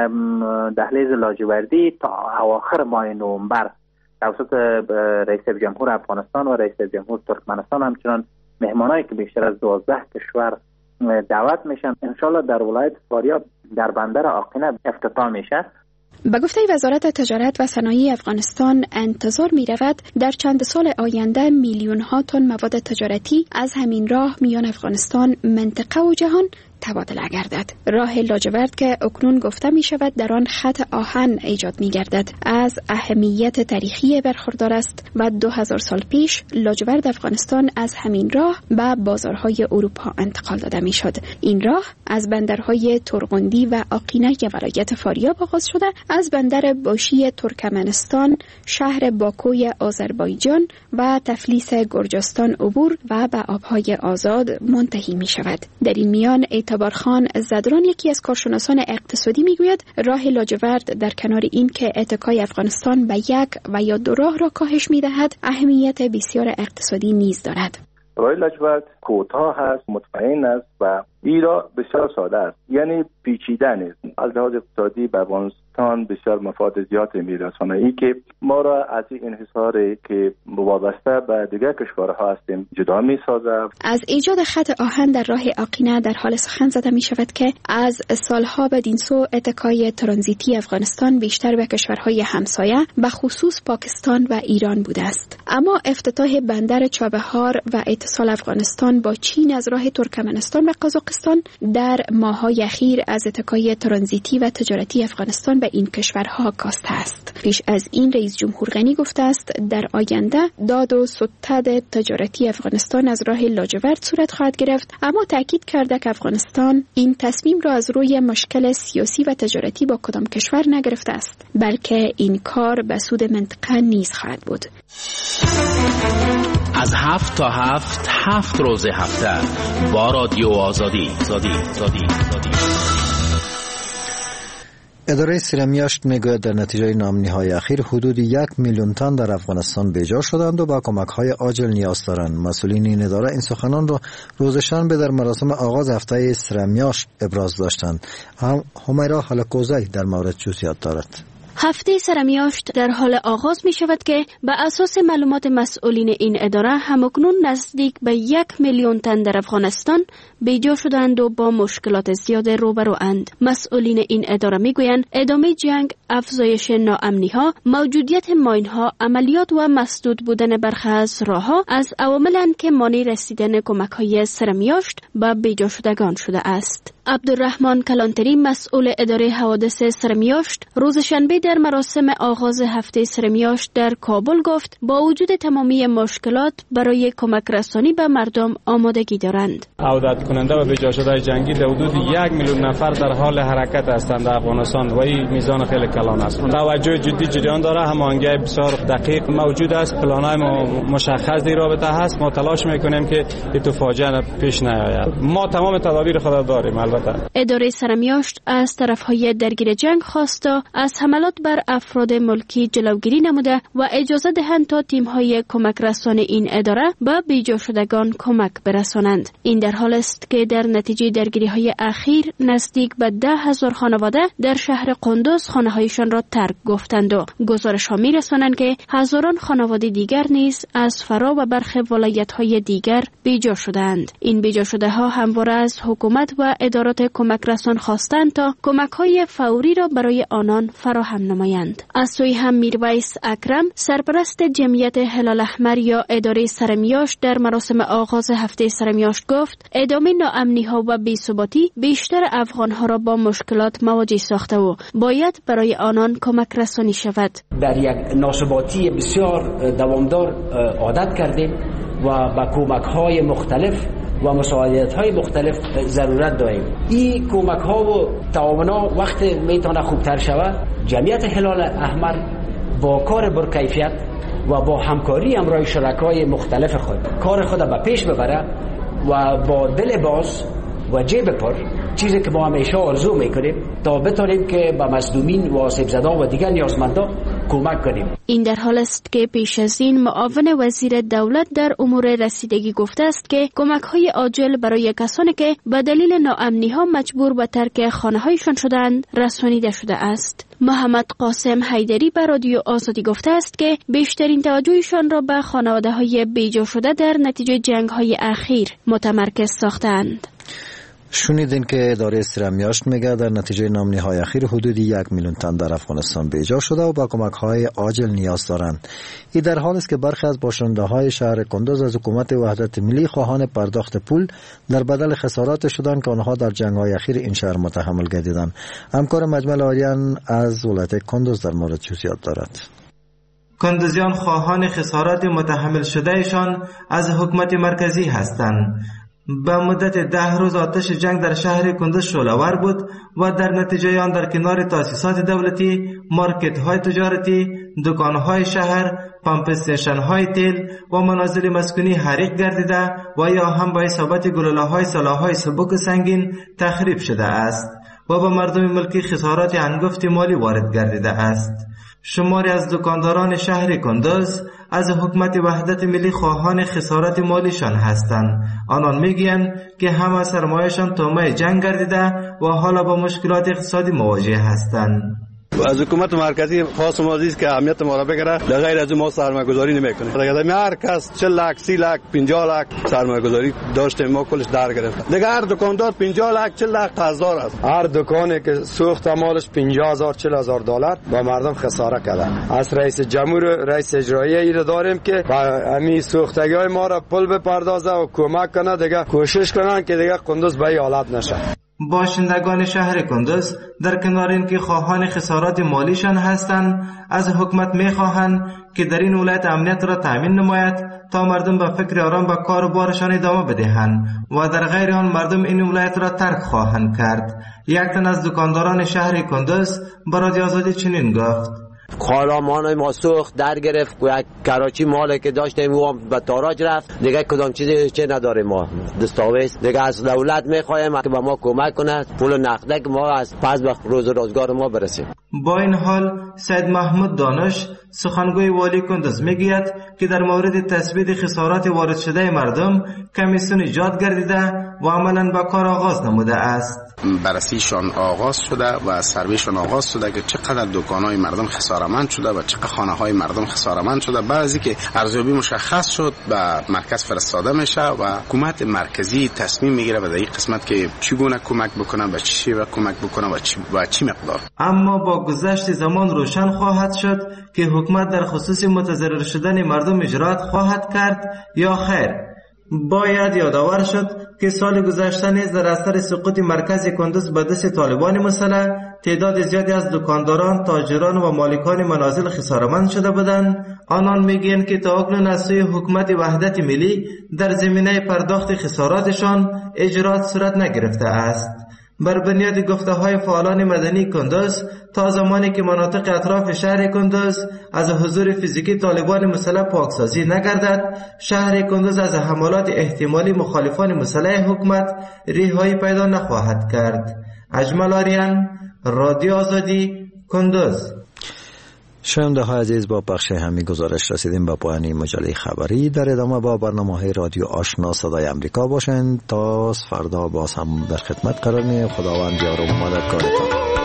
G: دهلیز لاجوردی تا اواخر ماه نوامبر توسط رئیس جمهور افغانستان و رئیس جمهور ترکمنستان همچنان مهمانایی که بیشتر از 12 کشور دعوت میشن انشالله در ولایت فاریاب در بندر آقینه افتتاح میشه.
H: به گفته وزارت تجارت و صنایع افغانستان انتظار می رود در چند سال آینده میلیون ها تن مواد تجارتی از همین راه میان افغانستان، منطقه و جهان تبادله گردد. راه لاجورد که اکنون گفته می شود در آن خط آهن ایجاد می گردد از اهمیت تاریخی برخوردار است و 2000 سال پیش لاجورد افغانستان از همین راه به بازارهای اروپا انتقال داده می شد. این راه از بندرهای تورغندی و آقینه ولایت فاریاب آغاز شده از بندر باشی ترکمنستان، شهر باکوی آذربایجان و تفلیس گرجستان عبور و به آبهای آزاد منتهی می شود. در این میان اعتبارخان زدران یکی از کارشناسان اقتصادی میگوید راه لاجورد در کنار این که اتکای افغانستان به یک و یا دو راه را کاهش میدهد اهمیت بسیار اقتصادی نیز دارد.
M: راه لاجورد کوتاه است، مطمئن است و ایرا بسیار ساده است، یعنی پیچیده نیست. از لحاظ اقتصادی به افغانستان بسیار مفاد زیاد میرسانه. ای که ما را از این انحصاری که وابسته به دیگر کشورها هستیم جدا میسازد.
H: از ایجاد خط آهن در راه آقینه در حال سخن زده می شود که از سالها بدین سو اتکای ترانزیتی افغانستان بیشتر به کشورهای همسایه به خصوص پاکستان و ایران بوده است. اما افتتاح بندر چابهار و اتصال افغانستان با چین از راه ترکمنستان و قزاقستان در ماه‌های اخیر از اتکای ترانزیتی و تجارتی افغانستان به این کشورها کاسته است. پیش از این رئیس جمهور غنی گفته است در آینده داد و ستد تجارتی افغانستان از راه لاجورد صورت خواهد گرفت، اما تاکید کرده که افغانستان این تصمیم را از روی مشکل سیاسی و تجارتی با کدام کشور نگرفته است، بلکه این کار به سود منطقه نیز خواهد بود.
X: از 7 تا 7 روز هفته با رادیو آزادی.
B: اداره سیرمیاشت میگوید در نتیجه ناامنی‌های اخیر حدود 1 میلیون تن در افغانستان بیجا شدند و با کمک‌های عاجل نیاز دارند. مسئولین این اداره این سخنان را روز شنبه در مراسم آغاز هفته سیرمیاشت ابراز داشتند. همیرا حلقوزی در مورد جزئیات دارد.
H: هفته سرمیاشت در حال آغاز می شود که به اساس معلومات مسئولین این اداره همکنون نزدیک به 1 میلیون تن در افغانستان بیجا شدند و با مشکلات زیاد روبروند. مسئولین این اداره می گویند ادامه جنگ، افزایش ناامنی ها، موجودیت ماین ها، عملیات و مسدود بودن برخی از راه ها از عواملند که مانع رسیدن کمک های سرمیاشت به بیجا شدگان شده است. عبدالرحمن کلانتری مسئول اداره حوادث سرمیاشت روز شنبه در مراسم آغاز هفته سرمیاشت در کابل گفت با وجود تمامی مشکلات برای کمک رسانی به مردم آمادگی دارند.
D: عودت کننده و بیجا شده جنگی در حدود 1 میلیون نفر در حال حرکت هستند در افغانستان و این میزان خیلی کلان است. توجه جدی جریان داره، هماهنگی بسیار دقیق موجود است، پلان‌های مشخص در رابطه هست. ما تلاش میکنیم که این فاجعه پیش نیاید. ما تمام تدابیر خود داریم. البته
H: اداره سرمیاشت از طرفهای درگیر جنگ خواسته از حملات بر افراد ملکی جلوگیری نموده و اجازه دهند تا تیم‌های کمک رسان این اداره به بیجا شدگان کمک برسانند. این در حال است که در نتیجه درگیری‌های اخیر نزدیک به 10,000 خانواده در شهر قندوز خانه‌هایشان را ترک گفتند و گزارش‌ها می‌رسانند که هزاران خانواده دیگر نیز از فرا و برخی ولایت‌های دیگر بیجا شدند. این بیجا شده‌ها همواره از حکومت و ادارات کمک رسان خواستند تا کمک‌های فوری را برای آنان فراهم نمایند. از سوی هم میرویس اکرم سرپرست جمعیت هلال احمر یا اداره سرمیاشت در مراسم آغاز هفته سرمیاشت گفت ادامه ناامنی‌ها و بی‌ثباتی بیشتر افغان‌ها را با مشکلات مواجه ساخته و باید برای آنان کمک رسانی شود.
O: در یک ناثباتی بسیار دوامدار عادت کردیم و با کمک‌های مختلف و مساعدت‌های مختلف ضرورت داریم. این کمک‌ها و تعاون‌ها وقت میتونه خوبتر شود. جمعیت هلال احمر با کار برکیفیت و با همکاری همراه شرکای مختلف خود کار خود به پیش ببره و با دل باز و جیب پر، چیزی که ما همیشه آرزو میکنیم تا بتونیم که به مظلومین و آسیب زده و دیگر نیازمندان کمک کنیم.
H: این در حال است که پیش از این معاون وزیر دولت در امور رسیدگی گفته است که کمک‌های عاجل برای کسانی که به دلیل ناامنی‌ها مجبور به ترک خانه‌هایشان شدند رسانیده شده است. محمد قاسم حیدری به رادیو آزادی گفته است که بیشترین توجهشان را به خانواده‌های بیجا شده در نتیجه جنگ‌های اخیر متمرکز ساختند.
B: شنیدین که اداره سرمیاشت میگه در نتیجه ناامنی‌های اخیر حدود 1 میلیون تن در افغانستان بیجا شده و با کمک‌های عاجل نیاز دارند. این در حالی است که برخی از باشنده‌های شهر کندوز از حکومت وحدت ملی خواهان پرداخت پول در بدل خسارات شدند که آنها در جنگ‌های اخیر این شهر متحمل گردیدند. همکار مجمل آریان از ولایت کندوز در مورد جزئیات دارد.
T: کندوزیان خواهان خسارات متحمل شدهشان از حکومت مرکزی هستند. به مدت 10 روز آتش جنگ در شهر کندوز شعله‌ور بود و در نتیجه آن در کنار تأسیسات دولتی، مارکت‌های تجارتی، دکان‌های شهر، پمپ استیشن‌های تیل و منازل مسکونی حریق گردیده و یا هم با اصابت گلوله‌های سلاح‌های سبک و سنگین تخریب شده است و به مردم ملکی خسارات انگفت مالی وارد گردیده است. شماری از دکانداران شهر کندوز از حکومت وحدت ملی خواهان خسارت مالیشان هستند. آنان میگویند که همه سرمایه‌شان طعمه جنگ گردیده و حالا با مشکلات اقتصادی مواجه هستند.
U: از حکومت مرکزی خاص ما است که اهمیت ما را بگیره، غیر از ما سرمایه‌گذاری نمی‌کنه. اگر هر کس 40 لک 30 لک 50 لک سرمایه‌گذاری داشته ما کلش در گرفت. دیگه هر دکاندار 50 لک 40 لک هزار است.
V: هر دکانی که سوخت مالش 50,000 40,000 دلار با مردم خساره کرده. از رئیس جمهور رئیس اجرایی ای داریم که همین سوختگی‌های ما را پول بپردازه و کمک کنه، دیگه کوشش کنن که دیگه کندوز به این حالت نشه.
T: باشندگان شهر کندوز در کنار اینکه خواهان خسارات مالیشان هستند، از حکومت میخواهند که در این ولایت امنیت را تامین نماید تا مردم به فکر آرام به کار و بارشان ادامه بدهند و در غیر آن مردم این ولایت را ترک خواهند کرد. یک تن از دکانداران شهر کندوز به رادیو آزادی چنین گفت:
Z: خالامان ما سوخت در گرفت، یک کراچی مالی که داشتیم و به تاراج رفت، دیگه کدام چیزی چه نداریم ما دستاویز. دیگه از دولت میخوایم که به ما کمک کنه، پول نقده که ما از پس به روز روزگار ما برسیم.
T: با این حال سید محمود دانش سخنگوی والی کندوز میگوید که در مورد تثبیت خسارات وارد شده مردم کمیسیون ایجاد گردیده و عملاً به کار آغاز نموده است.
A: بررسیشان آغاز شده و سرویشان آغاز شده که چقدر دکان‌های مردم خسارتمند شده و چقدر خانه‌های مردم خسارتمند شده. بعضی که ارزیابی مشخص شد به مرکز فرستاده میشه و حکومت مرکزی تصمیم میگیره و در این قسمت که چگونه کمک بکنه، به چه شیوه کمک بکنه و چی مقدار.
T: اما با گذشت زمان روشن خواهد شد که حکومت در خصوص متضرر شدن مردم اجرات خواهد کرد یا خیر. باید یادآور شد که سال گذشته نیز در اثر سقوط مرکز کندوز به دست طالبان مسلح تعداد زیادی از دکانداران، تاجران و مالکان منازل خسارتمند شده بودند. آنان میگویند که تا اکنون از سوی حکومت وحدت ملی در زمینه پرداخت خساراتشان اجرات صورت نگرفته است. بر بنیاد گفته‌های فعالان مدنی کندوز، تا زمانی که مناطق اطراف شهر کندوز از حضور فیزیکی طالبان مسلح پاکسازی نگردد، شهر کندوز از حملات احتمالی مخالفان مسلح حکومت رهایی پیدا نخواهد کرد. اجمل آریان، رادیو آزادی، کندوز.
B: شنونده های عزیز، با پخش همین گزارش رسیدیم به پایان مجله خبری. در ادامه با برنامه‌های رادیو آشنا صدای امریکا باشند. تا فردا باز هم در خدمت قرار می‌گیرم. خداوند یار و مددگارتان.